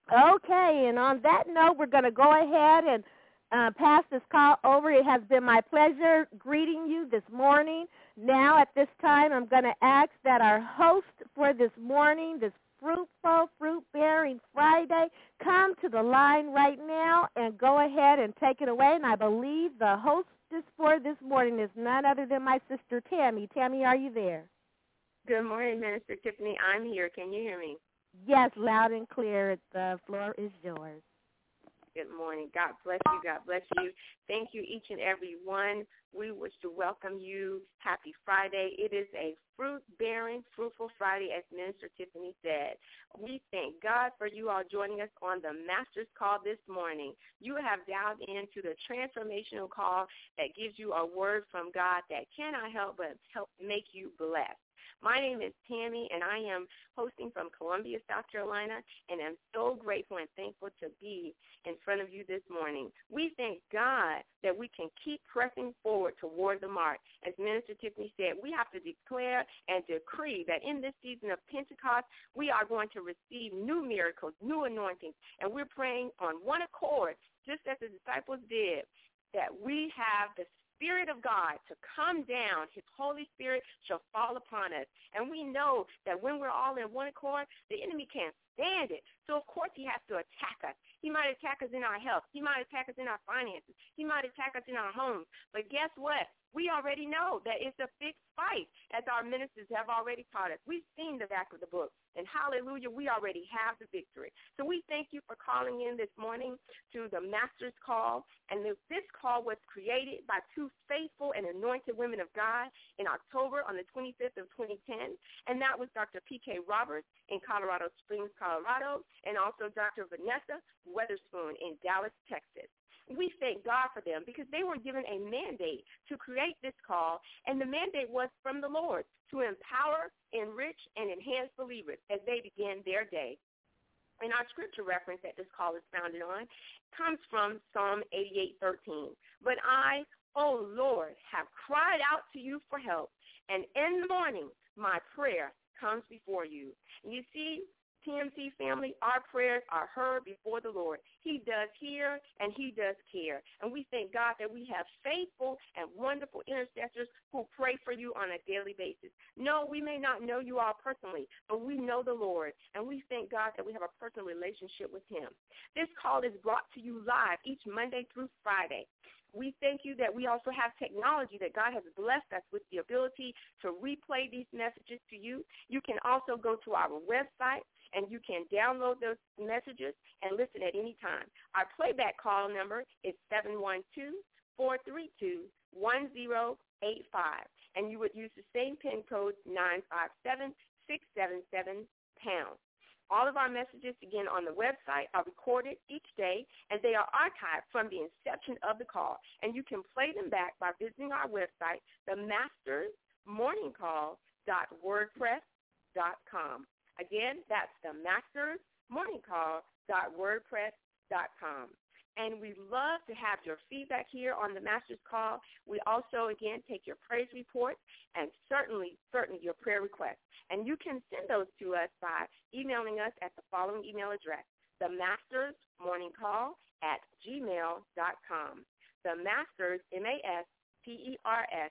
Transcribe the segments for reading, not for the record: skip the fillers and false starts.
Okay, and on that note, we're going to go ahead and pass this call over. It has been my pleasure greeting you this morning. Now, at this time, I'm going to ask that our host for this morning, this fruitful, fruit-bearing Friday, come to the line right now and go ahead and take it away. And I believe the hostess for this morning is none other than my sister, Tammy. Tammy, are you there? Good morning, Minister Tiffany. I'm here. Can you hear me? Yes, loud and clear. The floor is yours. Good morning. God bless you. God bless you. Thank you, each and every one. We wish to welcome you. Happy Friday. It is a fruit-bearing, fruitful Friday, as Minister Tiffany said. We thank God for you all joining us on the Master's Call this morning. You have dialed into the transformational call that gives you a word from God that cannot help but help make you blessed. My name is Tammy, and I am hosting from Columbia, South Carolina, and I'm so grateful and thankful to be in front of you this morning. We thank God that we can keep pressing forward toward the mark. As Minister Tiffany said, we have to declare and decree that in this season of Pentecost, we are going to receive new miracles, new anointings, and we're praying on one accord, just as the disciples did, that we have the Spirit of God to come down. His Holy Spirit shall fall upon us. And we know that when we're all in one accord, the enemy can't stand it. So, of course, he has to attack us. He might attack us in our health. He might attack us in our finances. He might attack us in our homes. But guess what? We already know that it's a fixed fight, as our ministers have already taught us. We've seen the back of the book. And hallelujah, we already have the victory. So we thank you for calling in this morning to the Master's Call. And this call was created by two faithful and anointed women of God in October on the 25th of 2010. And that was Dr. P.K. Roberts in Colorado Springs, Colorado, and also Dr. Vanessa Weatherspoon in Dallas, Texas. We thank God for them because they were given a mandate to create this call, and the mandate was from the Lord to empower, enrich, and enhance believers as they begin their day. And our scripture reference that this call is founded on comes from Psalm 88:13. But I, O Lord, have cried out to you for help, and in the morning my prayer comes before you. And you see, TMC family, our prayers are heard before the Lord. He does hear and he does care. And we thank God that we have faithful and wonderful intercessors who pray for you on a daily basis. No, we may not know you all personally, but we know the Lord. And we thank God that we have a personal relationship with him. This call is brought to you live each Monday through Friday. We thank you that we also have technology that God has blessed us with the ability to replay these messages to you. You can also go to our website and you can download those messages and listen at any time. Our playback call number is 712-432-1085, and you would use the same PIN code 957-677#. All of our messages, again, on the website are recorded each day, and they are archived from the inception of the call. And you can play them back by visiting our website, themastersmorningcall.wordpress.com. Again, that's themastersmorningcall.wordpress.com. And we love to have your feedback here on the Master's Call. We also, again, take your praise reports and certainly your prayer requests. And you can send those to us by emailing us at the following email address, themastersmorningcall@gmail.com. Themasters, M-A-S-T-E-R-S,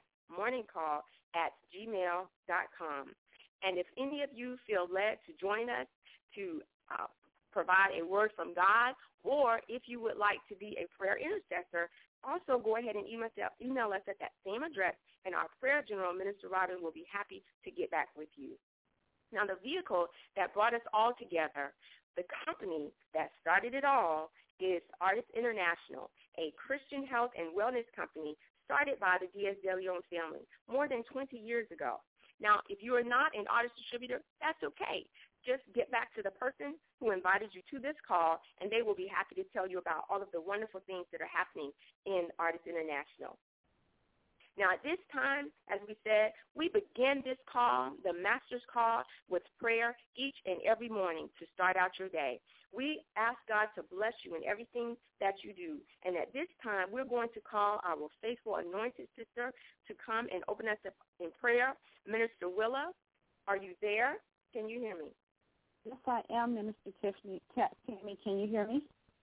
morningcall@gmail.com. And if any of you feel led to join us to provide a word from God, or if you would like to be a prayer intercessor, also go ahead and email us at that same address, and our prayer general, Minister Robin, will be happy to get back with you. Now, the vehicle that brought us all together, the company that started it all, is Artist International, a Christian health and wellness company started by the Diaz de Leon family more than 20 years ago. Now, if you are not an artist distributor, that's okay. Just get back to the person who invited you to this call, and they will be happy to tell you about all of the wonderful things that are happening in Artist International. Now, at this time, as we said, we begin this call, the Master's Call, with prayer each and every morning to start out your day. We ask God to bless you in everything that you do. And at this time, we're going to call our faithful anointed sister to come and open us up in prayer. Minister Willa, are you there? Can you hear me? Yes, I am, Minister Tiffany. Tammy, can you hear me?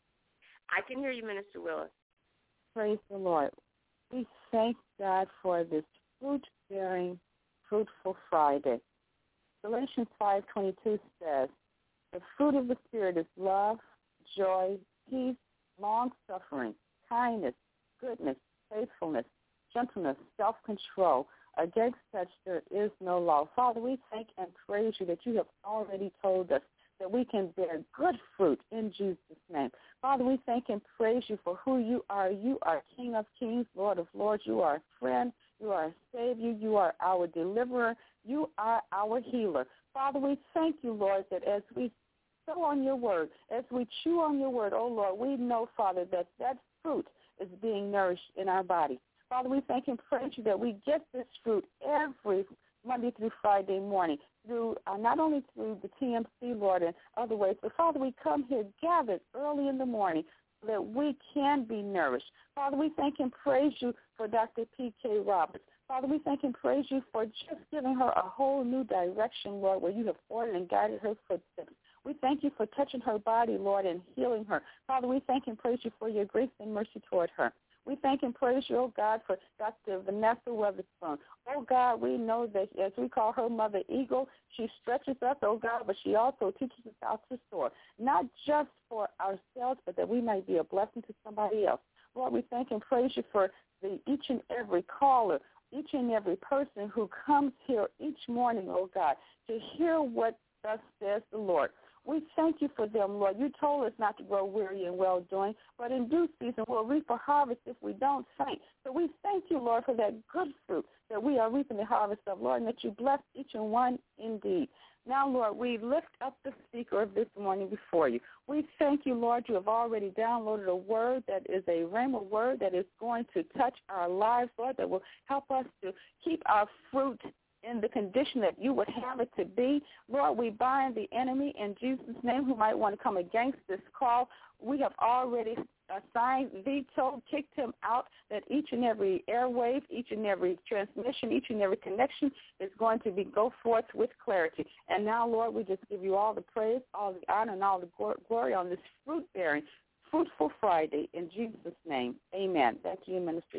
I can hear you, Minister Willis. Praise the Lord. We thank God for this fruit-bearing, fruitful Friday. Galatians 5:22 says, the fruit of the Spirit is love, joy, peace, long-suffering, kindness, goodness, faithfulness, gentleness, self-control. Against such there is no law. Father, we thank and praise you that you have already told us that we can bear good fruit in Jesus' name. Father, we thank and praise you for who you are. You are King of kings, Lord of lords. You are a friend. You are a Savior. You are our deliverer. You are our healer. Father, we thank you, Lord, that as we sow on your word, as we chew on your word, oh, Lord, we know, Father, that that fruit is being nourished in our body. Father, we thank and praise you that we get this fruit every Monday through Friday morning, through not only through the TMC, Lord, and other ways, but, Father, we come here gathered early in the morning so that we can be nourished. Father, we thank and praise you for Dr. P.K. Roberts. Father, we thank and praise you for just giving her a whole new direction, Lord, where you have ordered and guided her footsteps. We thank you for touching her body, Lord, and healing her. Father, we thank and praise you for your grace and mercy toward her. We thank and praise you, oh God, for Dr. Vanessa Weatherspoon. Oh God, we know that as we call her Mother Eagle, she stretches us, oh God, but she also teaches us how to soar, not just for ourselves, but that we might be a blessing to somebody else. Lord, we thank and praise you for each and every caller, each and every person who comes here each morning, oh God, to hear what thus says the Lord. We thank you for them, Lord. You told us not to grow weary in well-doing, but in due season we'll reap a harvest if we don't faint. So we thank you, Lord, for that good fruit that we are reaping the harvest of, Lord, and that you bless each and one indeed. Now, Lord, we lift up the speaker of this morning before you. We thank you, Lord, you have already downloaded a word that is a rhema word that is going to touch our lives, Lord, that will help us to keep our fruit in the condition that you would have it to be. Lord, we bind the enemy in Jesus' name who might want to come against this call. We have already assigned, vetoed, kicked him out, that each and every airwave, each and every transmission, each and every connection is going to go forth with clarity. And now, Lord, we just give you all the praise, all the honor, and all the glory on this fruit-bearing, fruitful Friday. In Jesus' name, amen. Back to you, Minister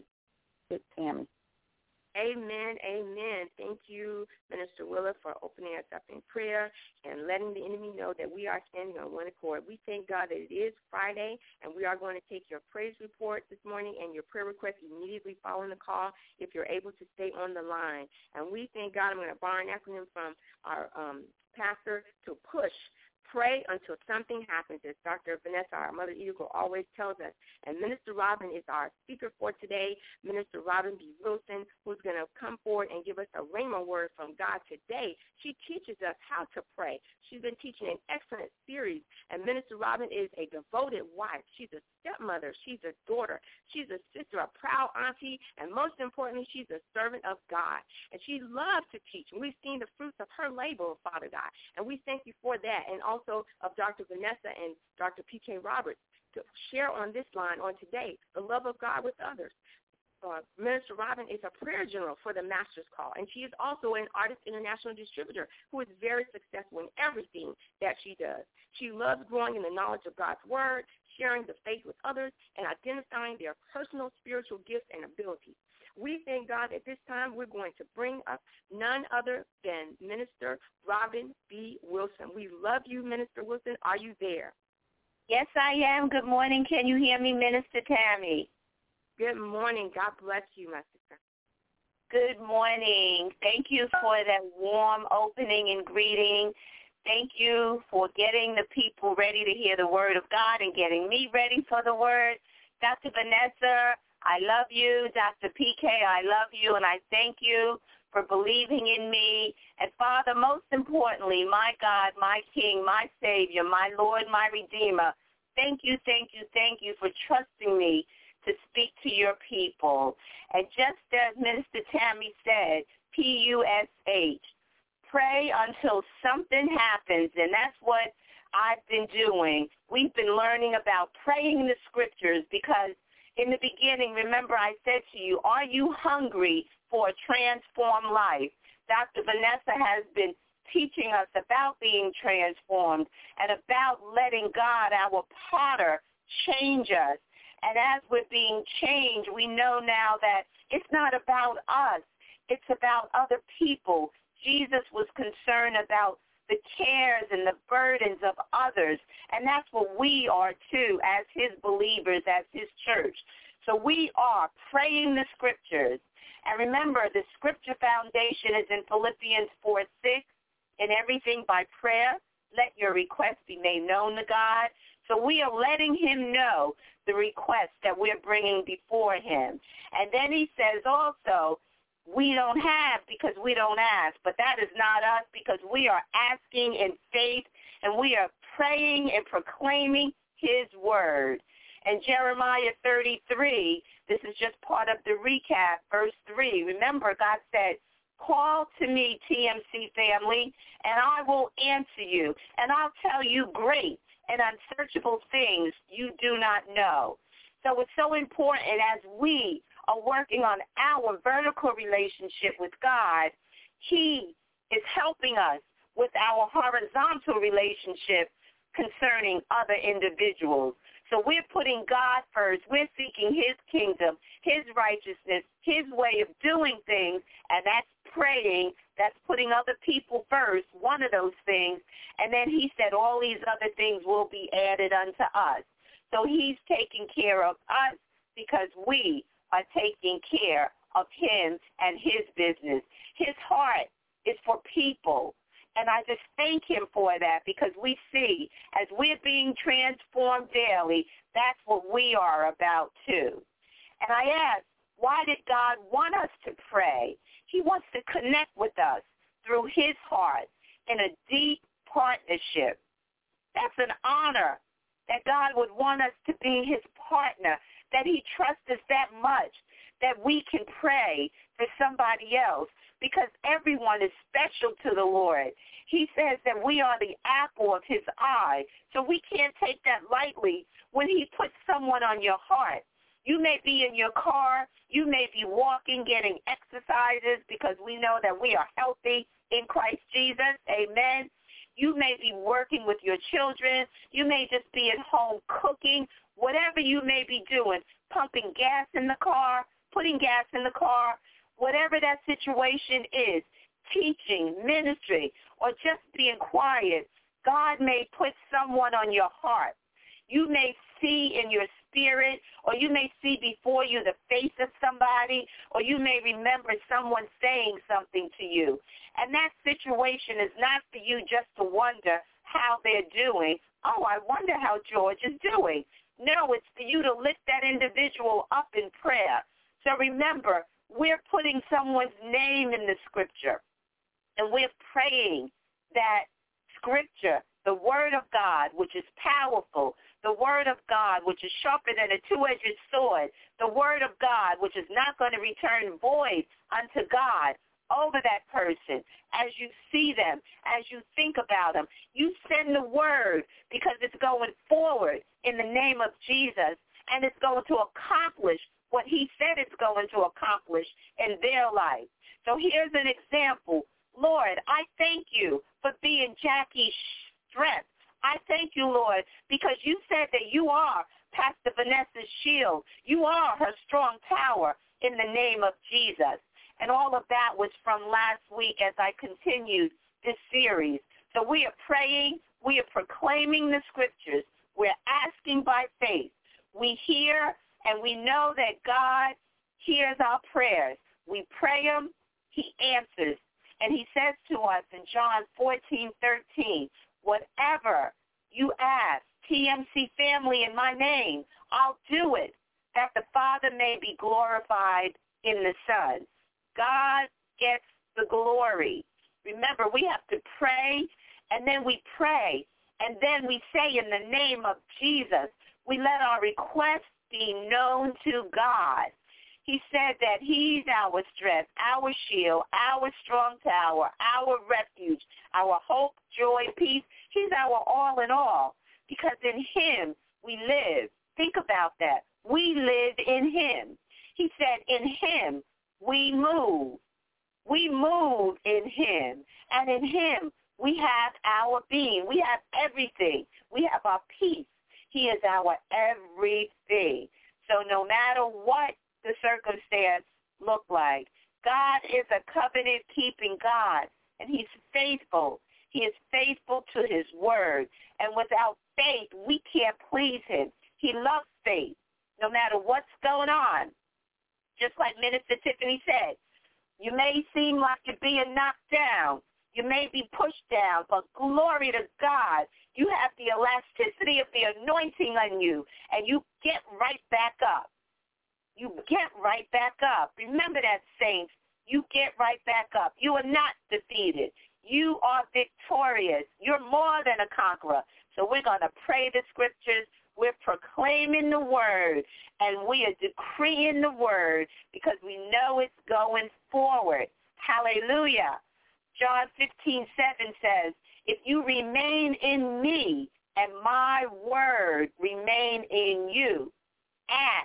Tammy. Amen, amen. Thank you, Minister Willa, for opening us up in prayer and letting the enemy know that we are standing on one accord. We thank God that it is Friday, and we are going to take your praise report this morning and your prayer request immediately following the call if you're able to stay on the line. And we thank God. I'm going to borrow an acronym from our pastor to push. Pray until something happens, as Dr. Vanessa, our Mother Eagle, always tells us. And Minister Robin is our speaker for today, Minister Robin B. Wilson, who's going to come forward and give us a rhema word from God today. She teaches us how to pray. She's been teaching an excellent series, and Minister Robin is a devoted wife. She's a stepmother. She's a daughter. She's a sister, a proud auntie, and most importantly, she's a servant of God. And she loves to teach, and we've seen the fruits of her labor, Father God, and we thank you for that. And also of Dr. Vanessa and Dr. P.K. Roberts to share on this line on today, the love of God with others. Minister Robin is a prayer general for the Master's Call, and she is also an Artist International distributor who is very successful in everything that she does. She loves growing in the knowledge of God's Word, sharing the faith with others, and identifying their personal spiritual gifts and abilities. We thank God at this time we're going to bring up none other than Minister Robin B. Wilson. We love you, Minister Wilson. Are you there? Yes, I am. Good morning. Can you hear me, Minister Tammy? Good morning. God bless you, my sister. Good morning. Thank you for that warm opening and greeting. Thank you for getting the people ready to hear the word of God and getting me ready for the word. Dr. Vanessa, I love you. Dr. PK, I love you, and I thank you for believing in me. And, Father, most importantly, my God, my King, my Savior, my Lord, my Redeemer, thank you for trusting me to speak to your people. And just as Minister Tammy said, PUSH, pray until something happens, and that's what I've been doing. We've been learning about praying the scriptures because in the beginning, remember I said to you, are you hungry for a transformed life? Dr. Vanessa has been teaching us about being transformed and about letting God, our potter, change us. And as we're being changed, we know now that it's not about us. It's about other people. Jesus was concerned about the cares and the burdens of others, and that's what we are too as his believers, as his church. So we are praying the scriptures. And remember, the scripture foundation is in Philippians 4:6. In everything by prayer, let your requests be made known to God. So we are letting him know the requests that we're bringing before him. And then he says also, we don't have because we don't ask. But that is not us, because we are asking in faith, and we are praying and proclaiming his word. And Jeremiah 33, this is just part of the recap, verse 3. Remember, God said, call to me, TMC family, and I will answer you, and I'll tell you great and unsearchable things you do not know. So it's so important as we are working on our vertical relationship with God, he is helping us with our horizontal relationship concerning other individuals. So we're putting God first. We're seeking his kingdom, his righteousness, his way of doing things, and that's praying. That's putting other people first, one of those things. And then he said all these other things will be added unto us. So he's taking care of us because we are taking care of him and his business. His heart is for people. And I just thank him for that, because we see as we're being transformed daily, that's what we are about too. And I ask, why did God want us to pray? He wants to connect with us through his heart in a deep partnership. That's an honor that God would want us to be his partner, that he trusts us that much that we can pray for somebody else, because everyone is special to the Lord. He says that we are the apple of his eye, so we can't take that lightly when he puts someone on your heart. You may be in your car, you may be walking, getting exercises, because we know that we are healthy in Christ Jesus, amen. You may be working with your children, you may just be at home cooking, whatever you may be doing, pumping gas in the car, putting gas in the car, whatever that situation is, teaching, ministry, or just being quiet, God may put someone on your heart. You may see in your spirit, or you may see before you the face of somebody, or you may remember someone saying something to you. And that situation is not for you just to wonder how they're doing. Oh, I wonder how George is doing. No, it's for you to lift that individual up in prayer. So remember, we're putting someone's name in the scripture, and we're praying that scripture, the word of God, which is powerful, the word of God, which is sharper than a two-edged sword, the word of God, which is not going to return void unto God, over that person. As you see them, as you think about them, you send the word, because it's going forward in the name of Jesus, and it's going to accomplish what he said it's going to accomplish in their life. So here's an example. Lord, I thank you for being Jackie's strength. I thank you, Lord, because you said that you are Pastor Vanessa's shield. You are her strong tower in the name of Jesus. And all of that was from last week as I continued this series. So we are praying. We are proclaiming the scriptures. We're asking by faith. We hear and we know that God hears our prayers. We pray him, he answers. And he says to us in John 14:13, whatever you ask, TMC family, in my name, I'll do it, that the Father may be glorified in the Son. God gets the glory. Remember, we have to pray, and then we pray, and then we say in the name of Jesus, we let our requests be known to God. He said that he's our strength, our shield, our strong tower, our refuge, our hope, joy, peace. He's our all in all, because in him we live. Think about that. We live in him. He said in him we move. We move in him, and in him We have our being. We have everything. We have our peace. He is our everything. So no matter what the circumstance look like, God is a covenant-keeping God, and he's faithful. He is faithful to his word. And without faith, we can't please him. He loves faith, no matter what's going on. Just like Minister Tiffany said, you may seem like you're being knocked down. You may be pushed down, but glory to God, you have the elasticity of the anointing on you, and you get right back up. You get right back up. Remember that, saints. You get right back up. You are not defeated. You are victorious. You're more than a conqueror. So we're going to pray the scriptures. We're proclaiming the word, and we are decreeing the word because we know it's going forward. Hallelujah. John 15:7 says, if you remain in me and my word remain in you, ask,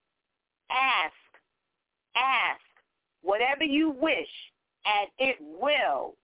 whatever you wish, and it will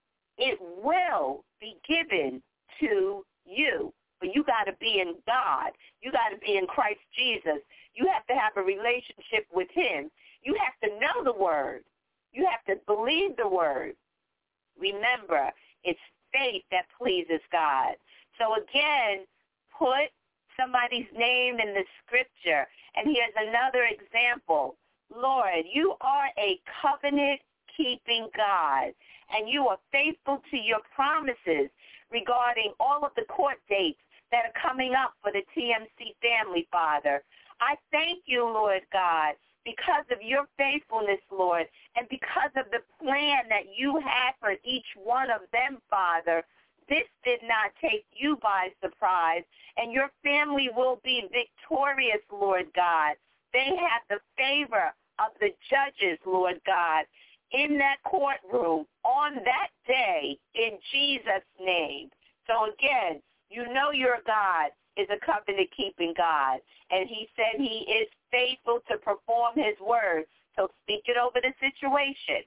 be given to you. But you got to be in God. You got to be in Christ Jesus. You have to have a relationship with him. You have to know the word. You have to believe the word. Remember, it's faith that pleases God. So again, put somebody's name in the scripture. And here's another example. Lord, you are a covenant-keeping God, and you are faithful to your promises regarding all of the court dates that are coming up for the TMC family, Father. I thank you, Lord God, because of your faithfulness, Lord, and because of the plan that you had for each one of them, Father. This did not take you by surprise, and your family will be victorious, Lord God. They have the favor of the judges, Lord God, in that courtroom on that day in Jesus' name. So again, you know your God is a covenant-keeping God, and he said he is faithful to perform his word. So speak it over the situation.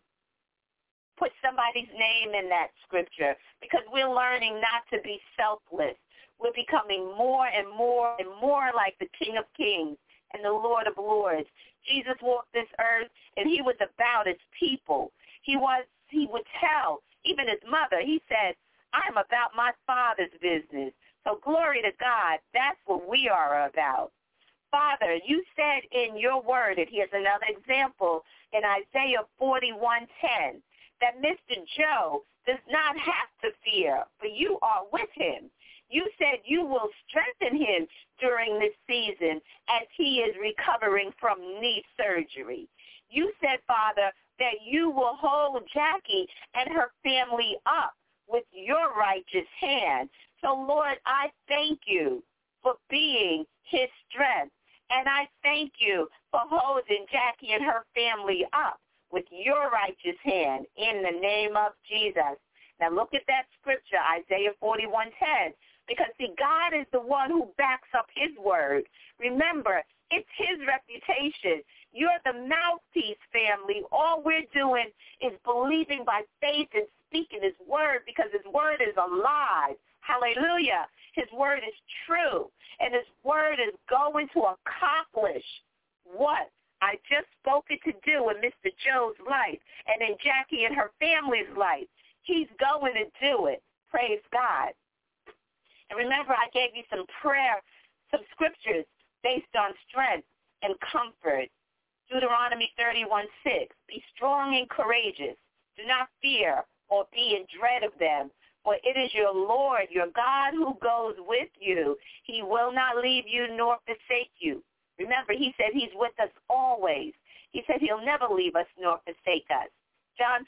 Put somebody's name in that scripture because we're learning not to be selfless. We're becoming more and more and more like the King of Kings and the Lord of Lords. Jesus walked this earth, and he was about his people. He would tell even his mother, he said, I'm about my Father's business. So glory to God, that's what we are about. Father, you said in your word, and here's another example in Isaiah 41:10, that Mr. Joe does not have to fear, for you are with him. You said you will strengthen him during this season as he is recovering from knee surgery. You said, Father, that you will hold Jackie and her family up with your righteous hand. So, Lord, I thank you for being his strength, and I thank you for holding Jackie and her family up with your righteous hand in the name of Jesus. Now look at that scripture, Isaiah 41:10, because, see, God is the one who backs up his word. Remember, it's his reputation. You're the mouthpiece, family. All we're doing is believing by faith and speaking his word because his word is alive. Hallelujah. His word is true, and his word is going to accomplish what I just spoke it to do in Mr. Joe's life and in Jackie and her family's life. He's going to do it. Praise God. And remember, I gave you some scriptures based on strength and comfort. Deuteronomy 31:6. Be strong and courageous. Do not fear or be in dread of them, for it is your Lord, your God, who goes with you. He will not leave you nor forsake you. Remember, he said he's with us always. He said he'll never leave us nor forsake us. John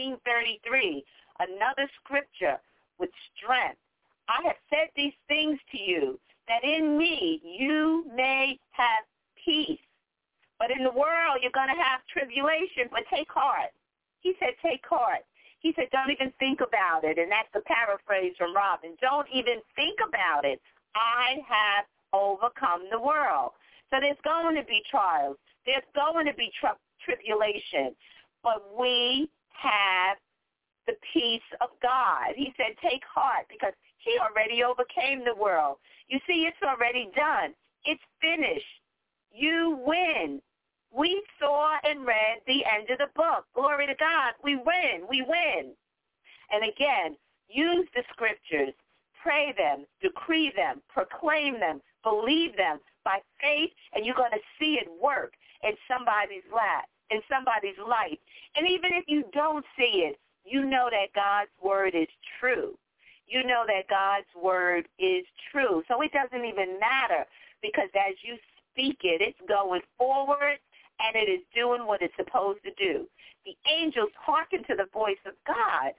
16:33, another scripture with strength. I have said these things to you, that in me you may have peace. But in the world you're going to have tribulation, but take heart. He said take heart. He said don't even think about it, and that's the paraphrase from Robin. Don't even think about it. I have overcome the world. So there's going to be trials. There's going to be tribulation. But we have the peace of God. He said, take heart, because he already overcame the world. You see, it's already done. It's finished. You win. We saw and read the end of the book. Glory to God. We win. We win. And again, use the scriptures. Pray them, decree them, proclaim them, believe them by faith, and you're going to see it work in somebody's life. And even if you don't see it, you know that God's word is true. You know that God's word is true. So it doesn't even matter, because as you speak it, it's going forward and it is doing what it's supposed to do. The angels hearken to the voice of God,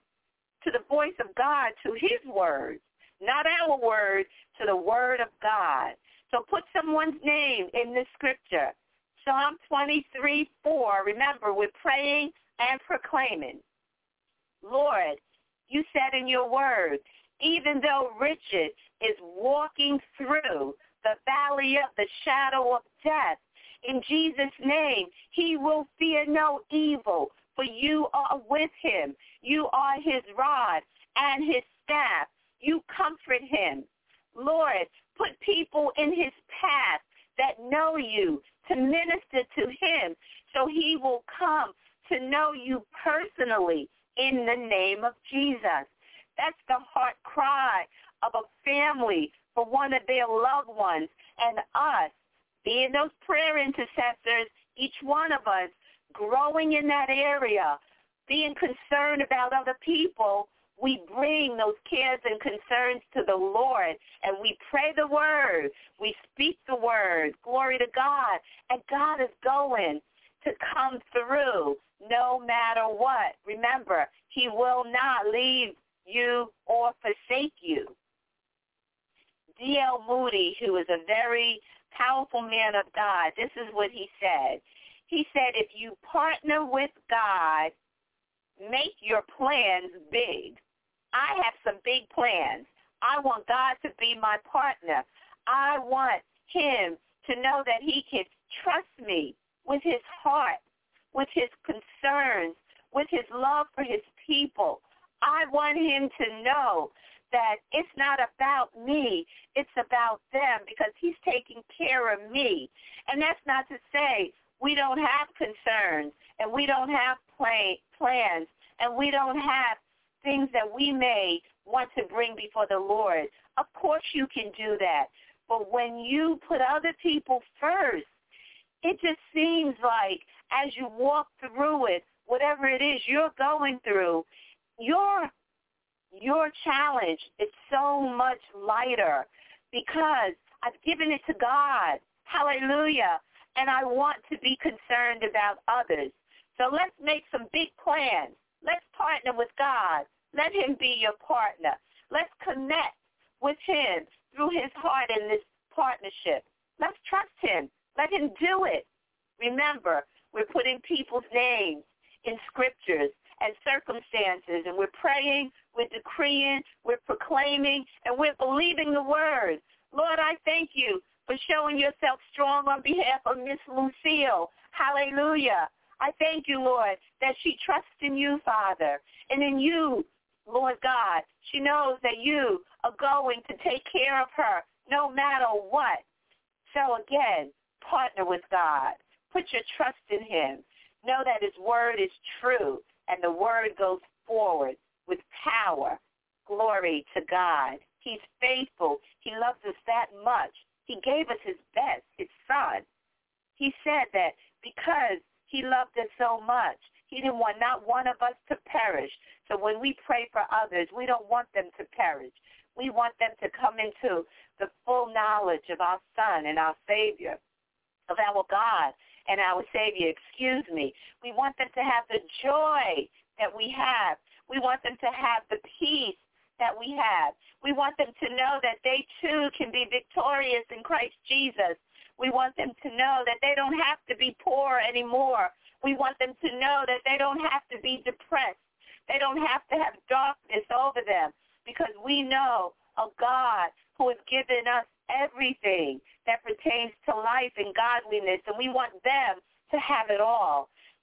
to his words, not our word, to the word of God. So put someone's name in the scripture. Psalm 23:4. Remember, we're praying and proclaiming. Lord, you said in your word, even though Richard is walking through the valley of the shadow of death, in Jesus' name, he will fear no evil, for you are with him. You are his rod and his staff. You comfort him. Lord, put people in his path that know you to minister to him, so he will come to know you personally in the name of Jesus. That's the heart cry of a family for one of their loved ones, and us, being those prayer intercessors, each one of us growing in that area, being concerned about other people. We bring those cares and concerns to the Lord, and we pray the word. We speak the word. Glory to God. And God is going to come through no matter what. Remember, he will not leave you or forsake you. D.L. Moody, who is a very powerful man of God, this is what he said. He said, if you partner with God, make your plans big. I have some big plans. I want God to be my partner. I want him to know that he can trust me with his heart, with his concerns, with his love for his people. I want him to know that it's not about me, it's about them, because he's taking care of me. And that's not to say we don't have concerns, and we don't have plans, and we don't have things that we may want to bring before the Lord. Of course you can do that. But when you put other people first, it just seems like as you walk through it, whatever it is you're going through, your challenge is so much lighter because I've given it to God. Hallelujah. And I want to be concerned about others. So let's make some big plans. Let's partner with God. Let him be your partner. Let's connect with him through his heart in this partnership. Let's trust him. Let him do it. Remember, we're putting people's names in scriptures and circumstances, and we're praying, we're decreeing, we're proclaiming, and we're believing the word. Lord, I thank you for showing yourself strong on behalf of Miss Lucille. Hallelujah. I thank you, Lord, that she trusts in you, Father, and in you, Lord God. She knows that you are going to take care of her no matter what. So again, partner with God. Put your trust in him. Know that his word is true, and the word goes forward with power. Glory to God. He's faithful. He loves us that much. He gave us his best, his son. He said that because he loved us so much, he didn't want not one of us to perish. So when we pray for others, we don't want them to perish. We want them to come into the full knowledge of our Son and our Savior, of our God and our Savior, We want them to have the joy that we have. We want them to have the peace that we have. We want them to know that they too can be victorious in Christ Jesus. We want them to know that they don't have to be poor anymore. We want them to know that they don't have to be depressed. They don't have to have darkness over them, because we know a God who has given us everything that pertains to life and godliness, and we want them to have it all.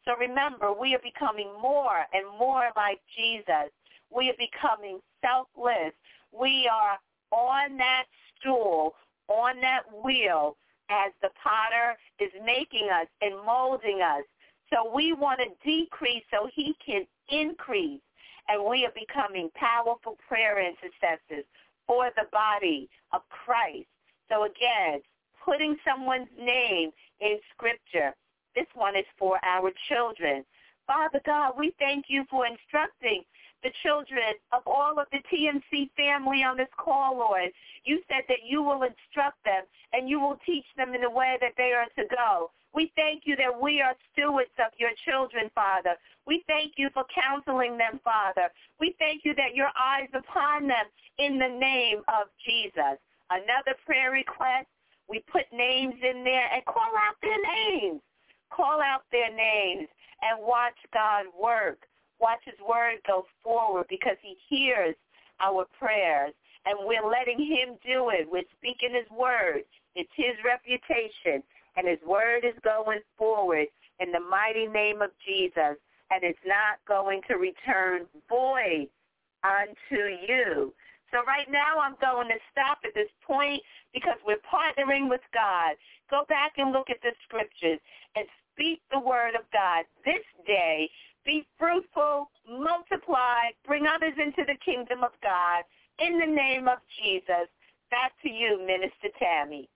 So remember, we are becoming more and more like Jesus. We are becoming selfless. We are on that stool, on that wheel, as the potter is making us and molding us. So we want to decrease so he can increase. And we are becoming powerful prayer intercessors for the body of Christ. So again, putting someone's name in Scripture. This one is for our children. Father God, we thank you for instructing the children of all of the TMC family on this call, Lord. You said that you will instruct them and you will teach them in the way that they are to go. We thank you that we are stewards of your children, Father. We thank you for counseling them, Father. We thank you that your eyes upon them in the name of Jesus. Another prayer request, we put names in there and call out their names. Call out their names and watch God work. Watch his word go forward because he hears our prayers, and we're letting him do it. We're speaking his word. It's his reputation, and his word is going forward in the mighty name of Jesus, and it's not going to return void unto you. So right now I'm going to stop at this point because we're partnering with God. Go back and look at the scriptures and speak the word of God this day. Be fruitful, multiply, bring others into the kingdom of God. In the name of Jesus. Back to you, Minister Tammy.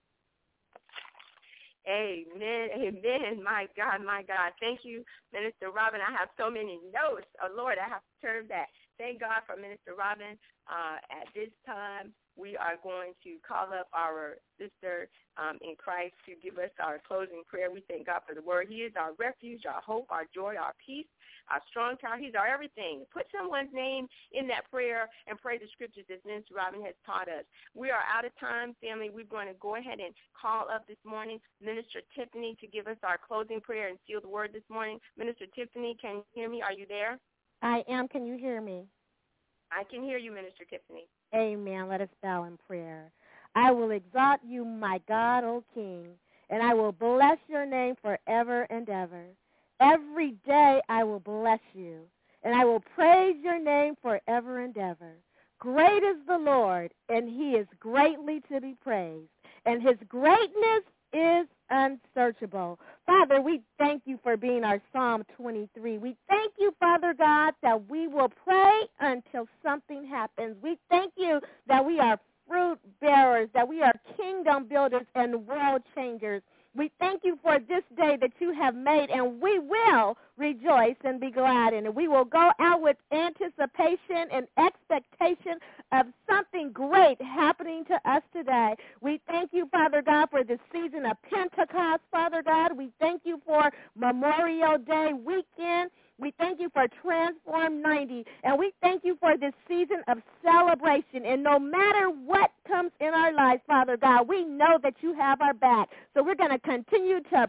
Amen, amen. My God. Thank you, Minister Robin. I have so many notes. Oh, Lord, I have to turn back. Thank God for Minister Robin. At this time, we are going to call up our sister in Christ to give us our closing prayer. We thank God for the word. He is our refuge, our hope, our joy, our peace, our strong tower. He's our everything. Put someone's name in that prayer and pray the scriptures as Minister Robin has taught us. We are out of time, family. We're going to go ahead and call up this morning Minister Tiffany to give us our closing prayer and seal the word this morning. Minister Tiffany, can you hear me? Are you there? I am. Can you hear me? I can hear you, Minister Tiffany. Amen. Let us bow in prayer. I will exalt you, my God, O King, and I will bless your name forever and ever. Every day I will bless you, and I will praise your name forever and ever. Great is the Lord, and he is greatly to be praised, and his greatness is unsearchable. Father, we thank you for being our Psalm 23. We thank you, Father God, that we will pray until something happens. We thank you that we are fruit bearers, that we are kingdom builders and world changers. We thank you for this day that you have made, and we will rejoice and be glad in it. We will go out with anticipation and expectation of something great happening to us today. We thank you, Father God, for this season of Pentecost, Father God. We thank you for Memorial Day weekend. We thank you for Transform 90, and we thank you for this season of celebration. And no matter what comes in our lives, Father God, we know that you have our back. So we're going to continue to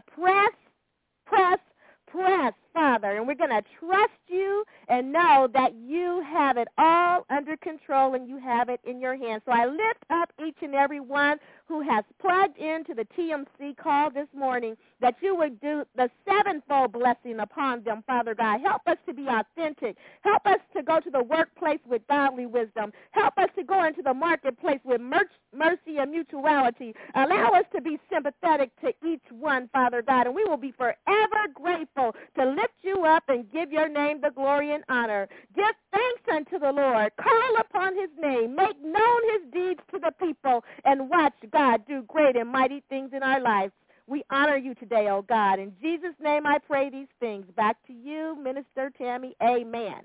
press, Father, and we're going to trust you and know that you have it all under control and you have it in your hands. So I lift up each and every one who has plugged into the TMC call this morning, that you would do the sevenfold blessing upon them, Father God. Help us to be authentic. Help us to go to the workplace with godly wisdom. Help us to go into the marketplace with mercy and mutuality. Allow us to be sympathetic to each one, Father God, and we will be forever grateful to lift you up and give your name the glory and honor. Give thanks unto the Lord. Call upon his name. Make known his deeds to the people, and watch God do great and mighty things in our lives. We honor you today, oh God. In Jesus' name I pray these things. Back to you, Minister Tammy. Amen.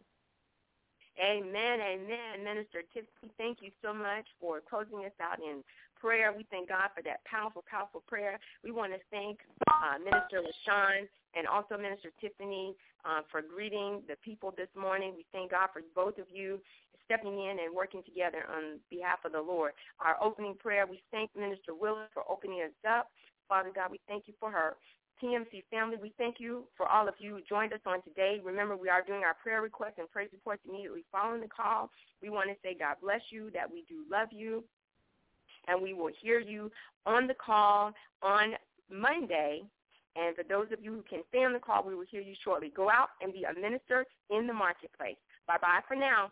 Amen, amen. Minister Tiffany, thank you so much for closing us out in prayer. We thank God for that powerful, powerful prayer. We want to thank Minister LaShawn and also Minister Tiffany for greeting the people this morning. We thank God for both of you stepping in and working together on behalf of the Lord. Our opening prayer, we thank Minister Willis for opening us up. Father God, we thank you for her. TMC family, we thank you for all of you who joined us on today. Remember, we are doing our prayer requests and praise reports immediately following the call. We want to say God bless you, that we do love you, and we will hear you on the call on Monday And for those of you who can stay on the call, we will hear you shortly. Go out and be a minister in the marketplace. Bye-bye for now.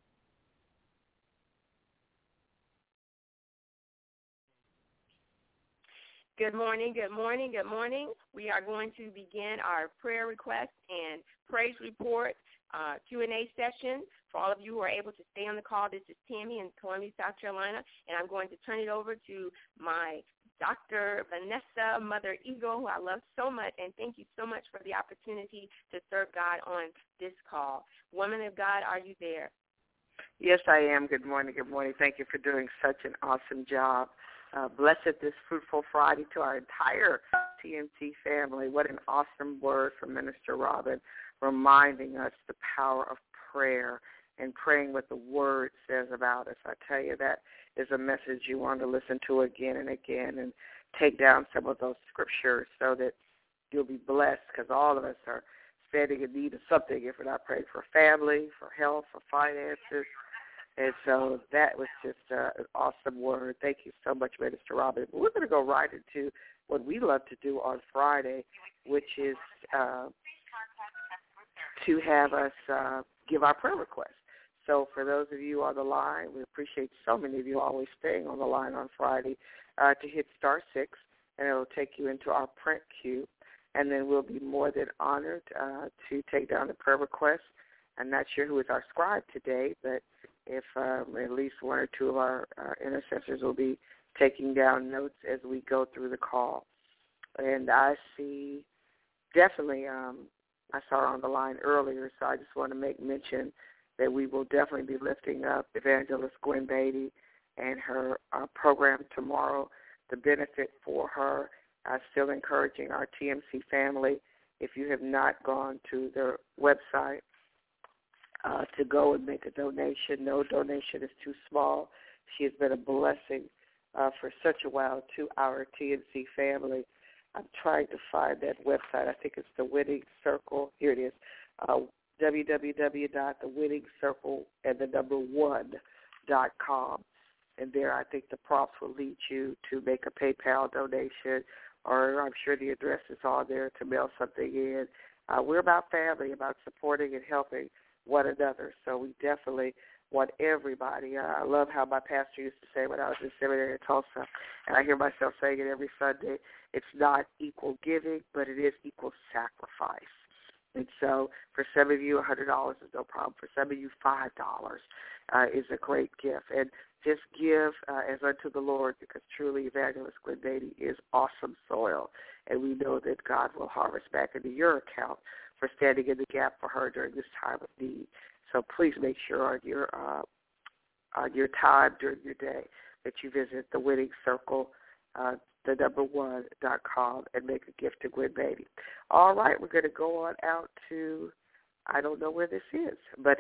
Good morning, good morning, good morning. We are going to begin our prayer request and praise report Q&A session. For all of you who are able to stay on the call, this is Tammy in Columbia, South Carolina, and I'm going to turn it over to my Dr. Vanessa, Mother Eagle, who I love so much, and thank you so much for the opportunity to serve God on this call. Woman of God, are you there? Yes, I am. Good morning, good morning. Thank you for doing such an awesome job. Blessed this fruitful Friday to our entire TNT family. What an awesome word from Minister Robin, reminding us the power of prayer and praying what the Word says about us. I tell you, that is a message you want to listen to again and again and take down some of those scriptures so that you'll be blessed, because all of us are standing in need of something if we're not praying for family, for health, for finances. And so that was just an awesome word. Thank you so much, Minister Robin. But we're going to go right into what we love to do on Friday, which is to have us give our prayer requests. So for those of you on the line, we appreciate so many of you always staying on the line on Friday, to hit *6, and it will take you into our print queue. And then we'll be more than honored to take down the prayer requests. I'm not sure who is our scribe today, but if at least one or two of our intercessors will be taking down notes as we go through the call. And I see definitely, I saw her on the line earlier, so I just want to make mention that we will definitely be lifting up Evangelist Gwen Beatty and her program tomorrow, the benefit for her. Still encouraging our TMC family, if you have not gone to their website, to go and make a donation. No donation is too small. She has been a blessing for such a while to our TNC family. I'm trying to find that website. I think it's The Winning Circle. Here it is, www.thewinningsircle1.com. And there I think the prompts will lead you to make a PayPal donation, or I'm sure the address is on there to mail something in. We're about family, about supporting and helping one another. So we definitely want everybody. I love how my pastor used to say when I was in seminary in Tulsa, and I hear myself saying it every Sunday, it's not equal giving, but it is equal sacrifice. And so for some of you, $100 is no problem. For some of you, $5 is a great gift. And just give as unto the Lord, because truly Evangelist Gwen Beatty is awesome soil, and we know that God will harvest back into your account for standing in the gap for her during this time of need. So please make sure on your time during your day that you visit the Winning Circle, the1.com, and make a gift to Gwen Beatty. All right, we're going to go on out to, I don't know where this is, but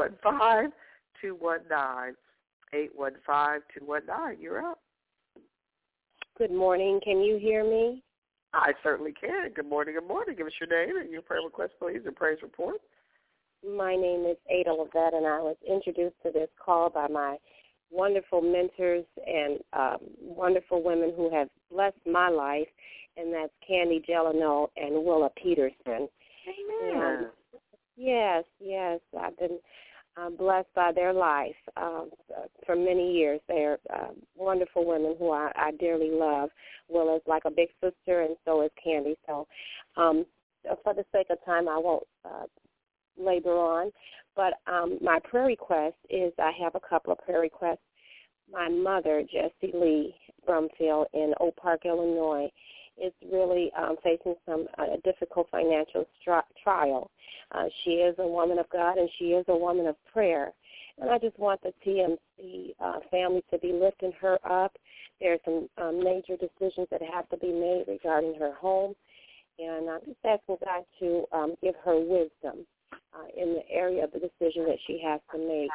815-219. 815-219. You're up. Good morning. Can you hear me? I certainly can. Good morning, good morning. Give us your name and your prayer request, please, and praise report. My name is Ada Levette, and I was introduced to this call by my wonderful mentors and wonderful women who have blessed my life, and that's Candy Gelano and Willa Peterson. Amen. Yes, I've been blessed by their life for many years. They're wonderful women who I dearly love. Willa's like a big sister, and so is Candy. So for the sake of time, I won't labor on. But my prayer request is, I have a couple of prayer requests. My mother, Jessie Lee Brumfield in Oak Park, Illinois, is really facing some difficult financial trial. She is a woman of God, and she is a woman of prayer. And I just want the TMC family to be lifting her up. There are some major decisions that have to be made regarding her home, and I'm just asking God to give her wisdom in the area of the decision that she has to make.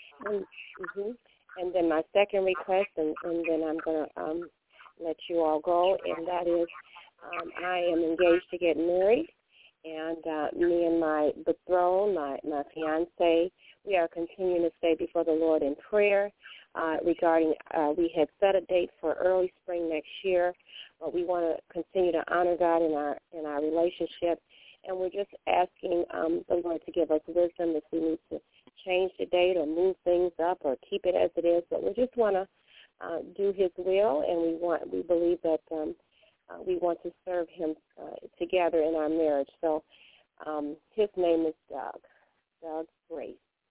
And then my second request, and then I'm going to let you all go, and that is I am engaged to get married, and me and my betrothed, my fiancé, we are continuing to stay before the Lord in prayer. regarding we had set a date for early spring next year, but we want to continue to honor God in our relationship, and we're just asking the Lord to give us wisdom if we need to change the date or move things up or keep it as it is. But we just want to do His will, and we believe that we want to serve Him together in our marriage. So his name is Doug Grace.